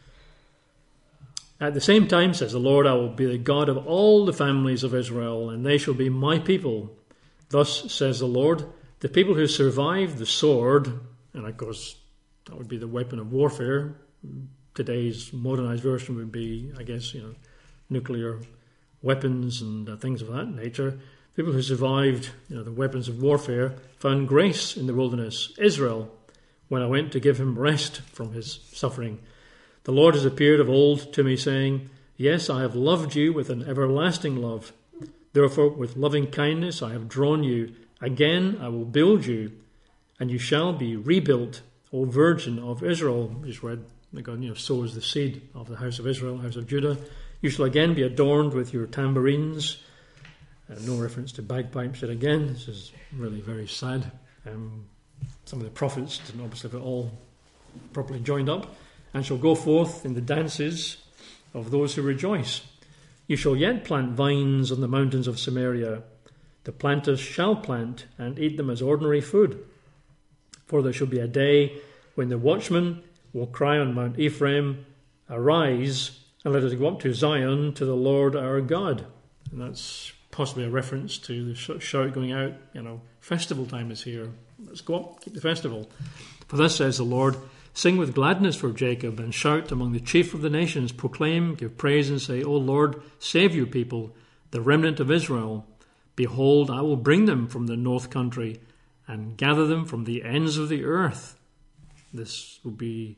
At the same time, says the Lord, I will be the God of all the families of Israel, and they shall be my people. Thus says the Lord, The people who survived the sword, and of course that would be the weapon of warfare. Today's modernized version would be, I guess, you know, nuclear weapons and uh, things of that nature. People who survived, you know, the weapons of warfare found grace in the wilderness. Israel, when I went to give him rest from his suffering. The Lord has appeared of old to me, saying, yes, I have loved you with an everlasting love. Therefore, with loving kindness I have drawn you. Again I will build you, and you shall be rebuilt, O Virgin of Israel. We just read that God, you know, sows the seed of the house of Israel, house of Judah. You shall again be adorned with your tambourines. Uh, no reference to bagpipes yet again. This is really very sad. Um, some of the prophets didn't obviously have it all properly joined up. And shall go forth in the dances of those who rejoice. You shall yet plant vines on the mountains of Samaria. The planters shall plant and eat them as ordinary food. For there shall be a day when the watchman will cry on Mount Ephraim, arise, and let us go up to Zion, to the Lord our God. And that's possibly a reference to the shout going out, you know, festival time is here. Let's go up, keep the festival. For thus says the Lord, sing with gladness for Jacob, and shout among the chief of the nations. Proclaim, give praise, and say, O Lord, save your people, the remnant of Israel. Behold, I will bring them from the north country, and gather them from the ends of the earth. This will be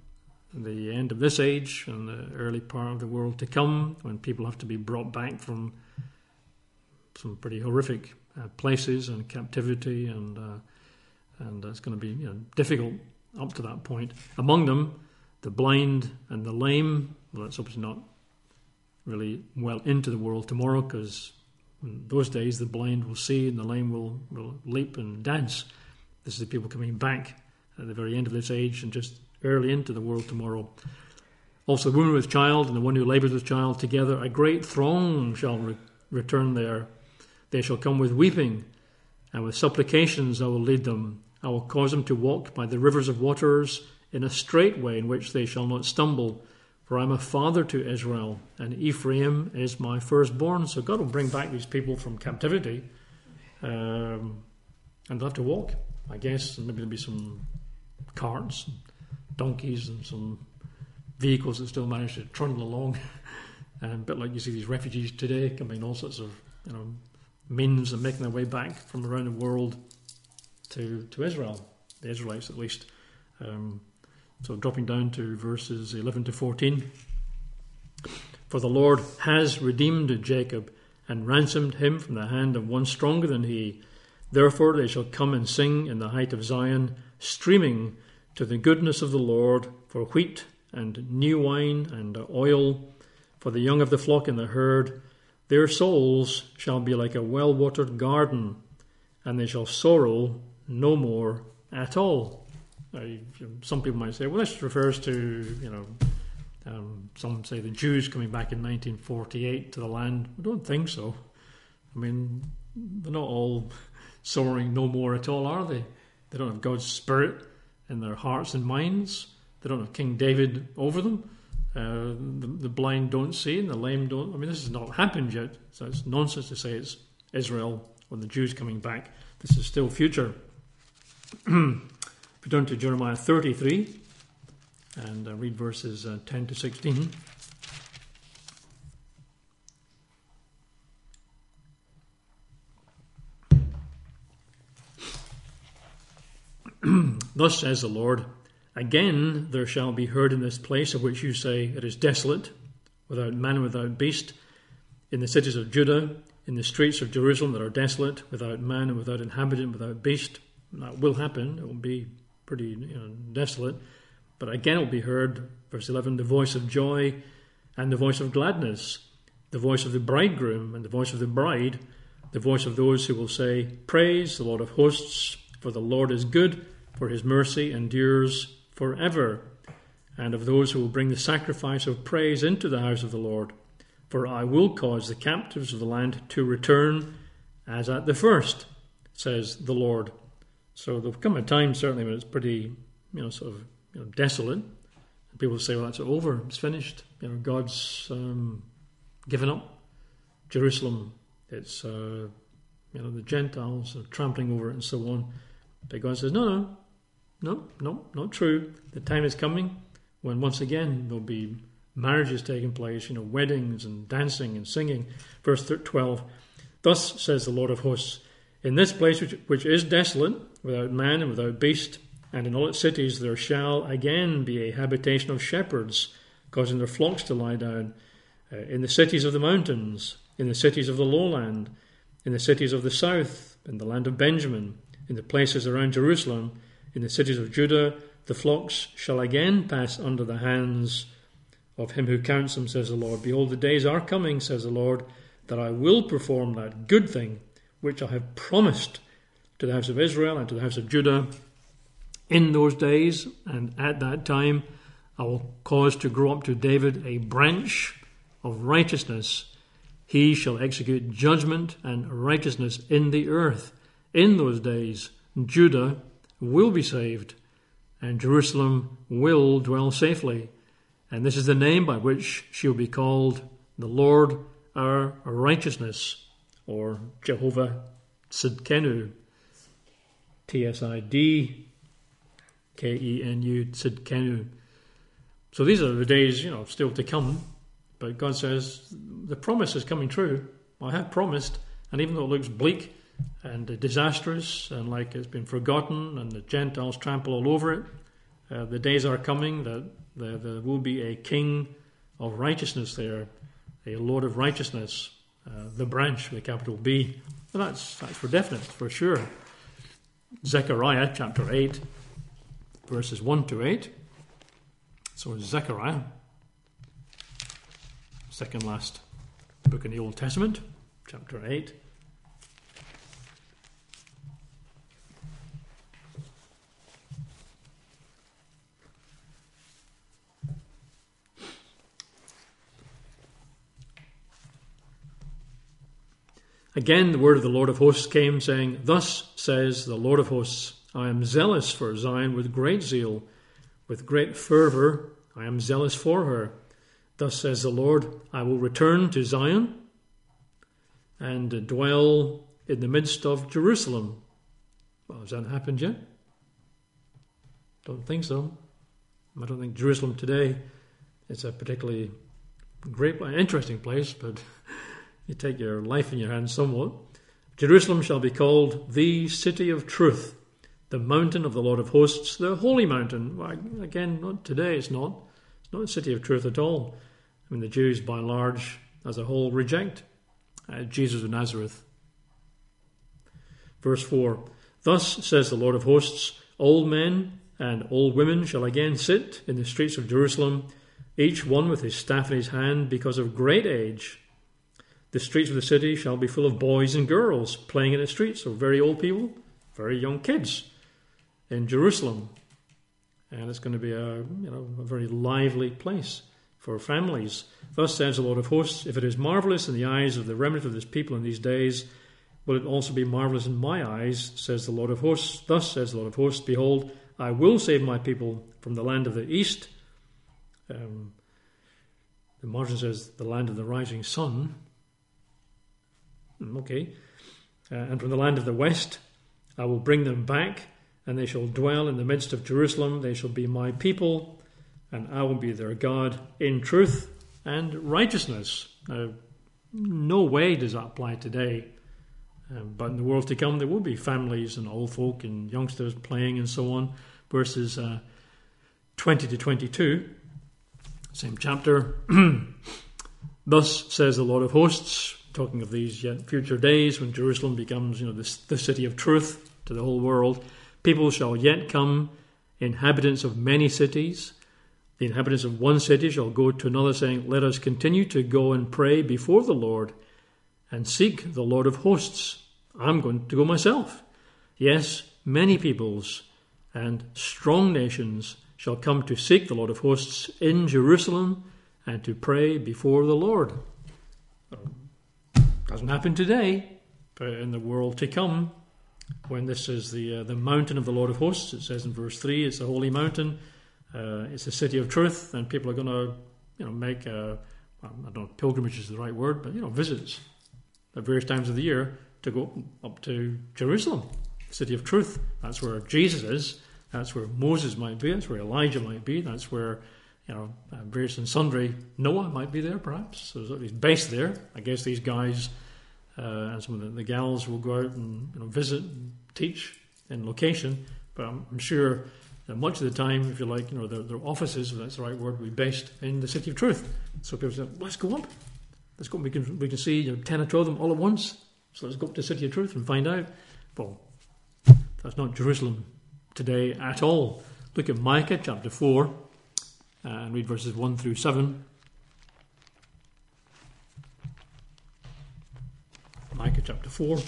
the end of this age and the early part of the world to come, when people have to be brought back from some pretty horrific uh, places and captivity, and uh, and it's going to be, you know, difficult up to that point. Among them, the blind and the lame. Well, that's obviously not really well into the world tomorrow, because in those days the blind will see and the lame will, will leap and dance. This is the people coming back at the very end of this age and just early into the world tomorrow. Also the woman with child and the one who labours with child together, a great throng shall re- return there. They shall come with weeping, and with supplications I will lead them. I will cause them to walk by the rivers of waters in a straight way in which they shall not stumble. For I am a father to Israel, and Ephraim is my firstborn. So God will bring back these people from captivity, um, and they'll have to walk, I guess, and maybe there'll be some carts, and donkeys, and some vehicles that still manage to trundle along. And a bit like you see these refugees today coming all sorts of, you know, means and making their way back from around the world to to Israel, the Israelites at least. Um, so dropping down to verses eleven to fourteen. For the Lord has redeemed Jacob and ransomed him from the hand of one stronger than he. Therefore they shall come and sing in the height of Zion, streaming to the goodness of the Lord, for wheat and new wine and oil, for the young of the flock and the herd. Their souls shall be like a well-watered garden, and they shall sorrow no more at all. Now, some people might say, well, this refers to, you know, um, some say the Jews coming back in nineteen forty-eight to the land. I don't think so. I mean, they're not all sorrowing no more at all, are they? They don't have God's Spirit in their hearts and minds. They don't have King David over them. Uh, the, the blind don't see and the lame don't. I mean, this has not happened yet, so it's nonsense to say it's Israel or the Jews coming back. This is still future. We turn to Jeremiah thirty-three and uh, read verses uh, ten to sixteen. Thus says the Lord, again there shall be heard in this place of which you say it is desolate, without man and without beast, in the cities of Judah, in the streets of Jerusalem that are desolate, without man and without inhabitant, without beast. That will happen. It will be pretty, you know, desolate. But again it will be heard, verse eleven, the voice of joy and the voice of gladness, the voice of the bridegroom and the voice of the bride, the voice of those who will say, praise the Lord of hosts, for the Lord is good, for his mercy endures forever. And of those who will bring the sacrifice of praise into the house of the Lord. For I will cause the captives of the land to return as at the first, says the Lord. So there'll come a time, certainly, when it's pretty, you know, sort of, you know, desolate. And people say, well, that's over, it's finished. You know, God's um, given up Jerusalem. It's uh, you know, the Gentiles are trampling over it and so on. But God says, no, no, no, no, not true. The time is coming when once again there'll be marriages taking place, you know, weddings and dancing and singing. Verse twelve, thus says the Lord of hosts, in this place which, which is desolate, without man and without beast, and in all its cities there shall again be a habitation of shepherds, causing their flocks to lie down, uh, in the cities of the mountains, in the cities of the lowland, in the cities of the south, in the land of Benjamin, in the places around Jerusalem, in the cities of Judah, the flocks shall again pass under the hands of him who counts them, says the Lord. Behold, the days are coming, says the Lord, that I will perform that good thing which I have promised to the house of Israel and to the house of Judah. In those days and at that time, I will cause to grow up to David a branch of righteousness. He shall execute judgment and righteousness in the earth. In those days, Judah will be saved, and Jerusalem will dwell safely. And this is the name by which she will be called, the Lord our righteousness, or Jehovah Tzidkenu, T S I D K E N U, Tzidkenu. So these are the days, you know, still to come. But God says, the promise is coming true. I have promised, and even though it looks bleak and disastrous and like it's been forgotten and the Gentiles trample all over it, uh, the days are coming that there, there will be a king of righteousness there, a Lord of righteousness, uh, the branch with a capital B. And that's, that's for definite, for sure. Zechariah chapter eight, verses one to eight. So Zechariah, second last book in the Old Testament, chapter eight. Again, the word of the Lord of hosts came, saying, thus says the Lord of hosts, I am zealous for Zion with great zeal, with great fervour I am zealous for her. Thus says the Lord, I will return to Zion and dwell in the midst of Jerusalem. Well, has that happened yet? Don't think so. I don't think Jerusalem today is a particularly great, interesting place, but you take your life in your hands somewhat. Jerusalem shall be called the city of truth, the mountain of the Lord of hosts, the holy mountain. Well, again, not today, it's not. It's not a city of truth at all. I mean, the Jews, by and large, as a whole, reject uh, Jesus of Nazareth. Verse four, thus says the Lord of hosts, old men and old women shall again sit in the streets of Jerusalem, each one with his staff in his hand, because of great age. The streets of the city shall be full of boys and girls playing in the streets, so very old people, very young kids in Jerusalem. And it's going to be a, you know, a very lively place for families. Thus says the Lord of hosts, if it is marvellous in the eyes of the remnant of this people in these days, will it also be marvellous in my eyes, says the Lord of hosts. Thus says the Lord of hosts, behold, I will save my people from the land of the east. Um, the margin says the land of the rising sun. Okay. Uh, and from the land of the west, I will bring them back, and they shall dwell in the midst of Jerusalem. They shall be my people, and I will be their God in truth and righteousness. Now, no way does that apply today. Um, but in the world to come, there will be families and old folk and youngsters playing and so on. Verses uh, twenty to twenty-two, same chapter. Thus says the Lord of hosts, talking of these yet future days when Jerusalem becomes, you know, the, the city of truth to the whole world. People shall yet come, inhabitants of many cities. The inhabitants of one city shall go to another, saying, let us continue to go and pray before the Lord and seek the Lord of hosts. I'm going to go myself. Yes, many peoples and strong nations shall come to seek the Lord of hosts in Jerusalem and to pray before the Lord. Doesn't happen today, but in the world to come, when this is the uh, the mountain of the Lord of hosts, it says in verse three, it's a holy mountain, uh, it's a city of truth, and people are going to, you know, make uh, I don't know if pilgrimage is the right word, but you know, visits at various times of the year to go up to Jerusalem, the city of truth. That's where Jesus is. That's where Moses might be. That's where Elijah might be. That's where, you know, various and sundry, Noah might be there perhaps. So he's based there. I guess these guys uh, and some of the, the gals will go out and, you know, visit and teach in location. But I'm, I'm sure that much of the time, if you like, you know, their, their offices, if that's the right word, will be based in the city of truth. So people say, let's go up. Let's go. We can we can see, you know, ten or twelve of them all at once. So let's go up to the city of truth and find out. Well, that's not Jerusalem today at all. Look at Micah chapter four uh, and read verses one through seven. Micah chapter four,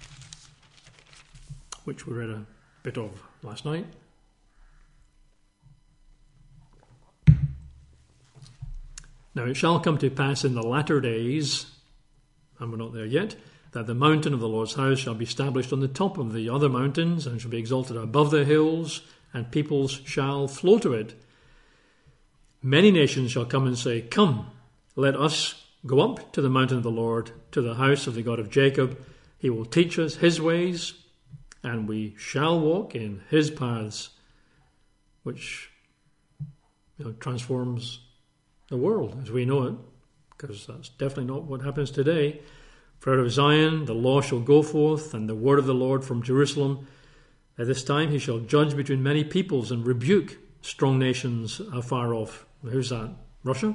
which we read a bit of last night. Now it shall come to pass in the latter days, and we're not there yet, that the mountain of the Lord's house shall be established on the top of the other mountains, and shall be exalted above the hills, and peoples shall flow to it. Many nations shall come and say, Come, let us go up to the mountain of the Lord, to the house of the God of Jacob. He will teach us his ways, and we shall walk in his paths, which, you know, transforms the world as we know it, because that's definitely not what happens today. For out of Zion the law shall go forth, and the word of the Lord from Jerusalem. At this time he shall judge between many peoples and rebuke strong nations afar off. Who's that? Russia?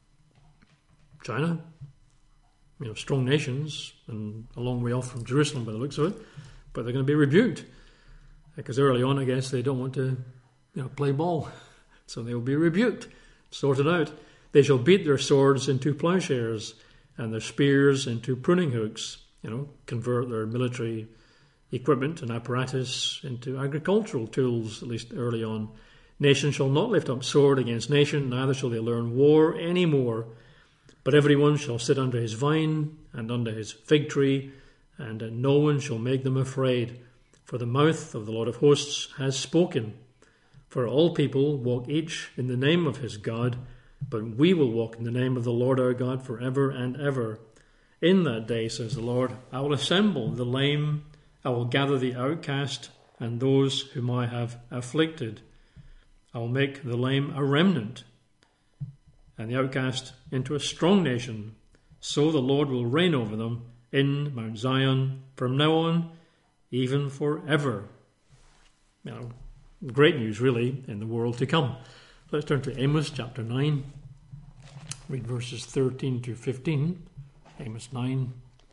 China? You know, strong nations, and a long way off from Jerusalem by the looks of it. But they're going to be rebuked, because early on, I guess, they don't want to, you know, play ball. So they will be rebuked, sorted out. They shall beat their swords into plowshares, and their spears into pruning hooks, you know, convert their military equipment and apparatus into agricultural tools, at least early on. Nation shall not lift up sword against nation, neither shall they learn war any more. But everyone shall sit under his vine and under his fig tree, and no one shall make them afraid. For the mouth of the Lord of hosts has spoken. For all people walk each in the name of his God, but we will walk in the name of the Lord our God forever and ever. In that day, says the Lord, I will assemble the lame, I will gather the outcast, and those whom I have afflicted. I will make the lame a remnant, and the outcast into a strong nation. So the Lord will reign over them in Mount Zion from now on, even forever. You know, great news, really, in the world to come. Let's turn to Amos chapter nine. Read verses thirteen to fifteen. Amos nine.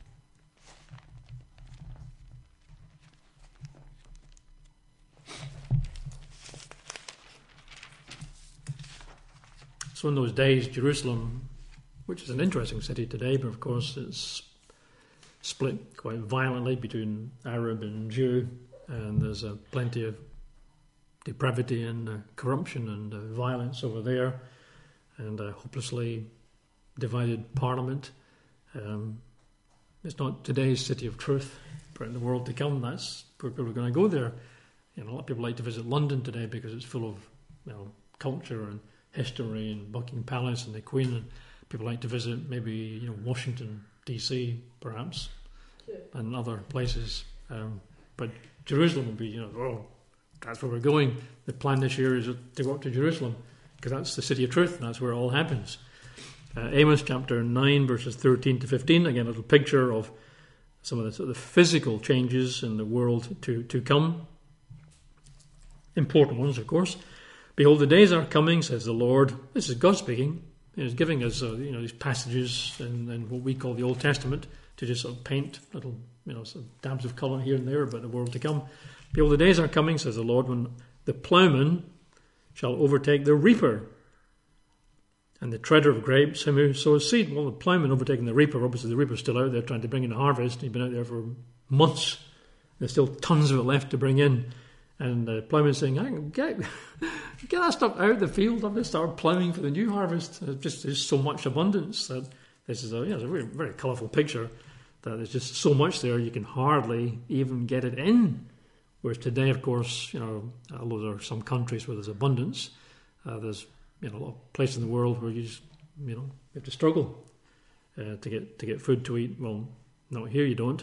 So in those days, Jerusalem, which is an interesting city today, but of course it's split quite violently between Arab and Jew, and there's uh, plenty of depravity and uh, corruption and uh, violence over there, and a hopelessly divided parliament. Um, it's not today's city of truth, but in the world to come, that's where people are going to go there. You know, a lot of people like to visit London today because it's full of, you know, culture and history and Buckingham Palace and the Queen, and people like to visit maybe, you know, Washington D C perhaps, yeah, and other places. Um, but Jerusalem will be, you know, oh, that's where we're going. The plan this year is to go up to Jerusalem, because that's the city of truth, and that's where it all happens. Uh, Amos chapter nine, verses thirteen to fifteen. Again, a little picture of some of the, sort of physical changes in the world to, to come. Important ones, of course. Behold, the days are coming, says the Lord. This is God speaking. He's giving us, uh, you know, these passages in, in what we call the Old Testament to just sort of paint little, you know, sort of dabs of colour here and there about the world to come. Behold, the days are coming, says the Lord, when the ploughman shall overtake the reaper, and the treader of grapes, him who sows seed. Well, the ploughman overtaking the reaper, obviously the reaper's still out there trying to bring in the harvest. He's been out there for months. There's still tons of it left to bring in. And the ploughman's saying, get, get that stuff out of the field. I'm going to start ploughing for the new harvest. There's just there's so much abundance that this is a, you know, it's a very, very colourful picture, that there's just so much there you can hardly even get it in. Whereas today, of course, you know, although there are some countries where there's abundance, uh, there's, you know, a lot of places in the world where you just, you know, you have to struggle uh, to get to get food to eat. Well, no, here you don't.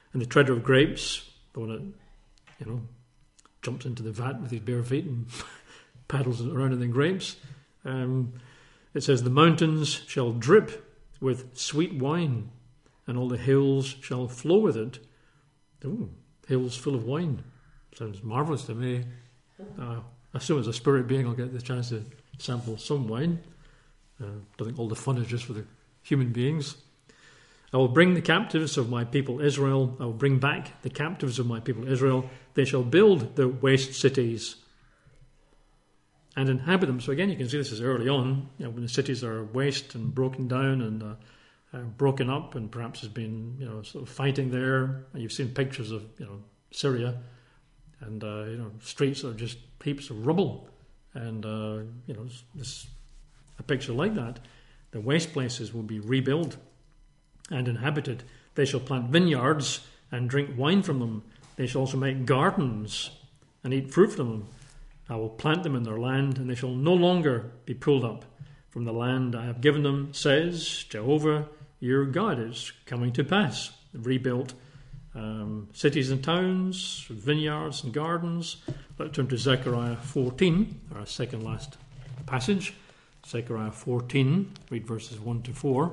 And the treader of grapes, the one that, you know, jumps into the vat with his bare feet and paddles around in the grapes. Um, it says, the mountains shall drip with sweet wine, and all the hills shall flow with it. Ooh, hills full of wine. Sounds marvellous to me. Uh, I assume as a spirit being I'll get the chance to sample some wine. Uh, I don't think all the fun is just for the human beings. I will bring the captives of my people Israel. I will bring back the captives of my people Israel. They shall build the waste cities and inhabit them. So again, you can see this is early on, you know, when the cities are waste and broken down and uh, uh, broken up, and perhaps has been, you know, sort of fighting there. And you've seen pictures of, you know, Syria, and uh, you know, streets are just heaps of rubble, and uh, you know, this a picture like that. The waste places will be rebuilt and inhabited. They shall plant vineyards and drink wine from them. They shall also make gardens and eat fruit from them. I will plant them in their land, and they shall no longer be pulled up from the land I have given them, says Jehovah your God. Is coming to pass. Rebuilt um, cities and towns, vineyards and gardens. Let's turn to Zechariah fourteen, our second last passage. Zechariah fourteen, read verses one to four.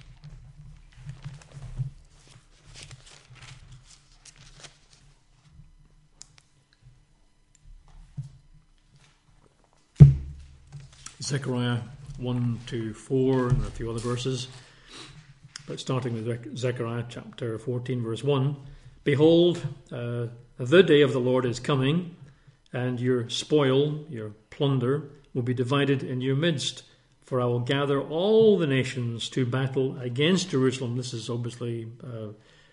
Zechariah one to four and a few other verses. But starting with Zechariah chapter fourteen, verse one. Behold, uh, the day of the Lord is coming, and your spoil, your plunder, will be divided in your midst. For I will gather all the nations to battle against Jerusalem. This is obviously uh,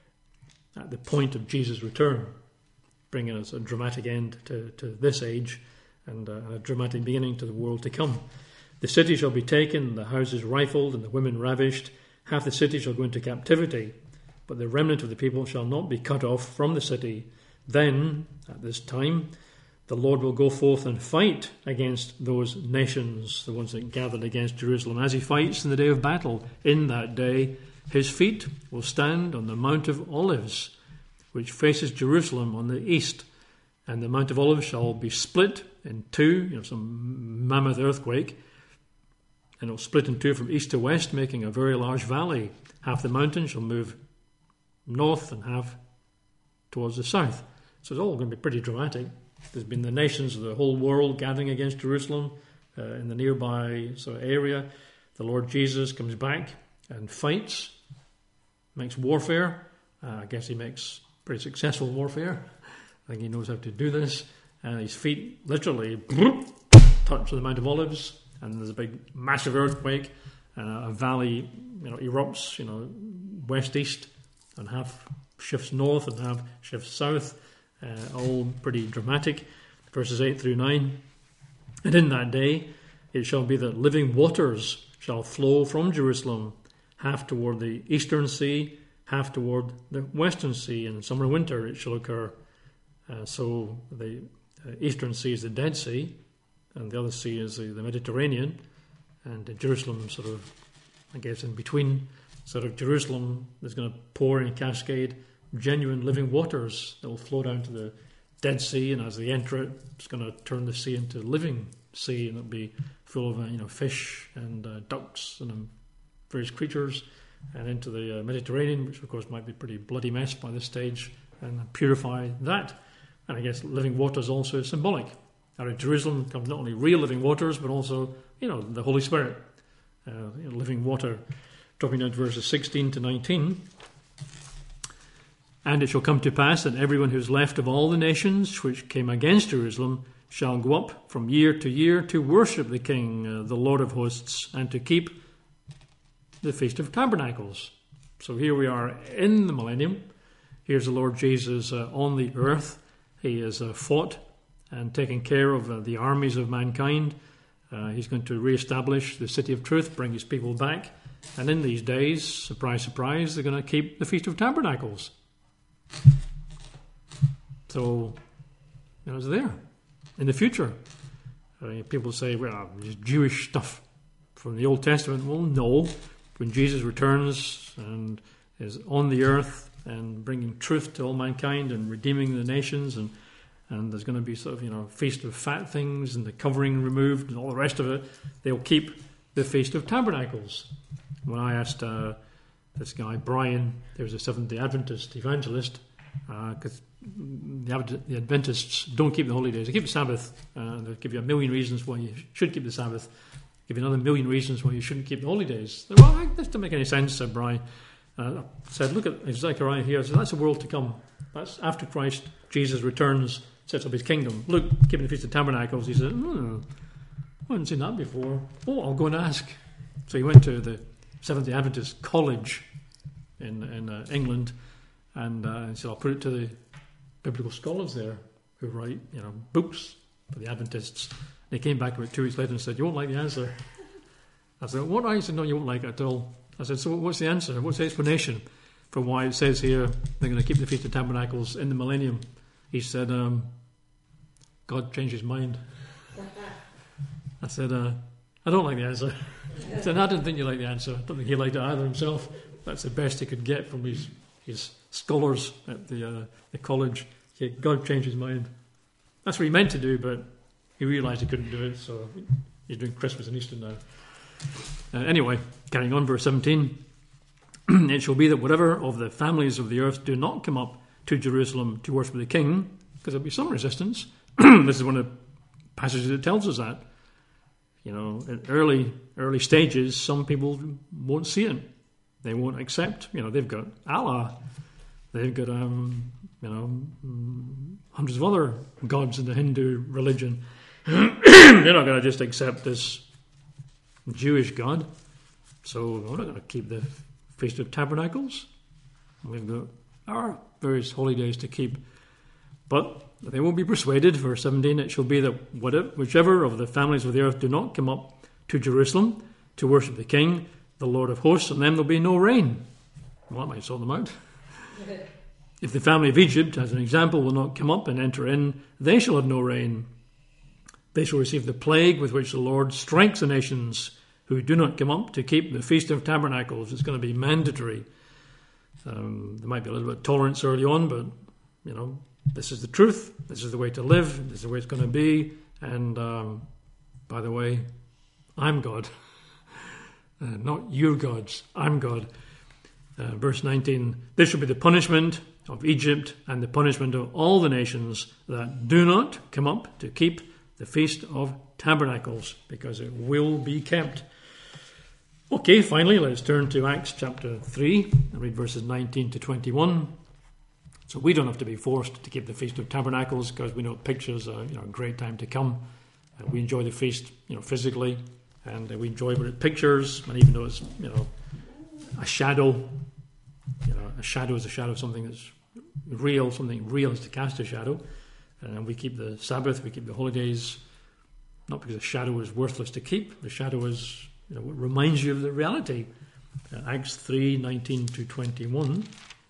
at the point of Jesus' return, bringing us a dramatic end to, to this age, and uh, a dramatic beginning to the world to come. The city shall be taken, the houses rifled, and the women ravished. Half the city shall go into captivity, but the remnant of the people shall not be cut off from the city. Then, at this time, the Lord will go forth and fight against those nations, the ones that gathered against Jerusalem, as he fights in the day of battle. In that day, his feet will stand on the Mount of Olives, which faces Jerusalem on the east, and the Mount of Olives shall be split in two, you know, some mammoth earthquake, and it will split in two from east to west, making a very large valley. Half the mountain shall move north and half towards the south. So it's all going to be pretty dramatic. There's been the nations of the whole world gathering against Jerusalem uh, in the nearby sort of area. The Lord Jesus comes back and fights, makes warfare. Uh, I guess he makes pretty successful warfare. I think he knows how to do this. And his feet literally touch the Mount of Olives, and there's a big, massive earthquake, and a, a valley, you know, erupts, you know, west-east, and half shifts north and half shifts south. Uh, all pretty dramatic. Verses eight through nine. And in that day it shall be that living waters shall flow from Jerusalem, half toward the eastern sea, half toward the western sea. In summer and winter it shall occur. Uh, so the uh, eastern sea is the Dead Sea, and the other sea is the, the Mediterranean, and uh, Jerusalem sort of, I guess, in between. Sort of Jerusalem is going to pour in a cascade genuine living waters that will flow down to the Dead Sea, and as they enter it, it's going to turn the sea into a living sea, and it'll be full of uh, you know, fish and uh, ducks and um, various creatures, and into the uh, Mediterranean, which of course might be a pretty bloody mess by this stage, and purify that. And I guess living waters also is symbolic. Out of Jerusalem comes not only real living waters, but also, you know, the Holy Spirit, uh, you know, living water. Dropping down to verses sixteen to nineteen. And it shall come to pass that everyone who is left of all the nations which came against Jerusalem shall go up from year to year to worship the King, uh, the Lord of hosts, and to keep the Feast of Tabernacles. So here we are in the millennium. Here's the Lord Jesus uh, on the earth. He has uh, fought and taken care of uh, the armies of mankind. Uh, he's going to re-establish the city of truth, bring his people back. And in these days, surprise, surprise, they're going to keep the Feast of Tabernacles. So, you know, it's there in the future. I mean, people say, well, it's Jewish stuff from the Old Testament. Well, no. When Jesus returns and is on the earth, and bringing truth to all mankind and redeeming the nations, and and there's going to be sort of, you know, Feast of Fat Things and the covering removed and all the rest of it. They'll keep the Feast of Tabernacles. When I asked uh, this guy, Brian, there was a Seventh-day Adventist evangelist, because uh, the, the Adventists don't keep the holidays. They keep the Sabbath. Uh, they'll give you a million reasons why you should keep the Sabbath. Give you another million reasons why you shouldn't keep the holidays. Well, that doesn't make any sense, said Brian. Uh, I said, look at Zechariah here. I said, that's the world to come. That's after Christ, Jesus returns, sets up his kingdom. Look, keeping the Feast of Tabernacles. He said, hmm, I haven't seen that before. Oh, I'll go and ask. So he went to the Seventh-day Adventist College in, in uh, England, and uh, he said, I'll put it to the biblical scholars there who write, you know, books for the Adventists. They came back about two weeks later and said, you won't like the answer. I said, what? I said, no, you won't like it at all. I said, so what's the answer? What's the explanation for why it says here they're going to keep the Feast of Tabernacles in the millennium? He said, um, God changed his mind. I said, uh, I don't like the answer. He said, I didn't think you liked the answer. I don't think he liked it either himself. That's the best he could get from his, his scholars at the, uh, the college. Yeah, God changed his mind. That's what he meant to do, but he realised he couldn't do it, so he's doing Christmas and Easter now. Uh, anyway, carrying on, verse seventeen. It shall be that whatever of the families of the earth do not come up to Jerusalem to worship the king, because there'll be some resistance. This is one of the passages that tells us that. You know, at early early stages, some people won't see it. They won't accept. You know, they've got Allah. They've got, um, you know, hundreds of other gods in the Hindu religion. They're not going to just accept this Jewish God. So we're not going to keep the Feast of Tabernacles. We've got our various holy days to keep. But they won't be persuaded. Verse seventeen, it shall be that whatever, whichever of the families of the earth do not come up to Jerusalem to worship the King, the Lord of hosts, and then there'll be no rain. Well, that might sort them out. If the family of Egypt, as an example, will not come up and enter in, they shall have no rain. They shall receive the plague with which the Lord strikes the nations who do not come up to keep the Feast of Tabernacles. It's going to be mandatory. Um, there might be a little bit of tolerance early on, but, you know, this is the truth. This is the way to live. This is the way it's going to be. And, um, by the way, I'm God. uh, not your gods. I'm God. Uh, verse nineteen, this shall be the punishment of Egypt and the punishment of all the nations that do not come up to keep the Feast of Tabernacles, because it will be kept. Okay, finally, let's turn to Acts chapter three and read verses nineteen to twenty-one. So we don't have to be forced to keep the Feast of Tabernacles, because we know pictures are, you know, a great time to come. Uh, we enjoy the feast, you know, physically, and uh, we enjoy what it pictures, and even though it's, you know, a shadow, you know, a shadow is a shadow of something that's real. Something real is to cast a shadow. And we keep the Sabbath, we keep the holidays, not because the shadow is worthless to keep. The shadow is, you know, what reminds you of the reality. Uh, Acts three, nineteen to twenty-one.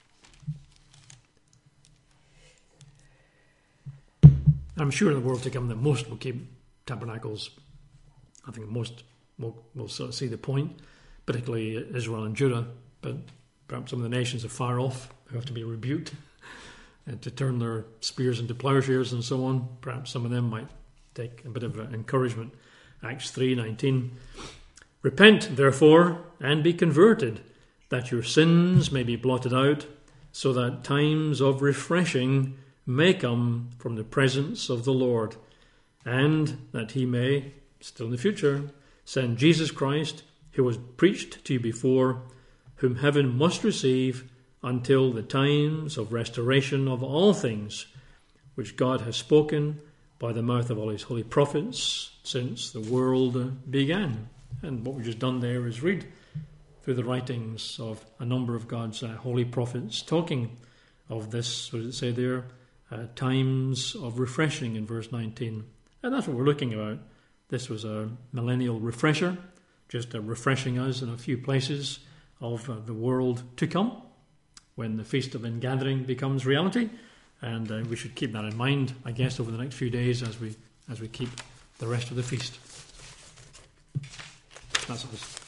I'm sure in the world to come that most will keep tabernacles. I think most will, will sort of see the point, particularly Israel and Judah, but perhaps some of the nations are far off who have to be rebuked and to turn their spears into plowshares and so on. Perhaps some of them might take a bit of encouragement. Acts three nineteen. Repent, therefore, and be converted, that your sins may be blotted out, so that times of refreshing may come from the presence of the Lord, and that he may, still in the future, send Jesus Christ, who was preached to you before, whom heaven must receive until the times of restoration of all things, which God has spoken by the mouth of all his holy prophets since the world began. And what we've just done there is read through the writings of a number of God's uh, holy prophets talking of this, what does it say there? Uh, times of refreshing in verse nineteen. And that's what we're looking about. This was a millennial refresher, just uh, refreshing us in a few places of uh, the world to come, when the Feast of Ingathering becomes reality. And uh, we should keep that in mind, I guess, over the next few days as we as we keep the rest of the feast. That's all.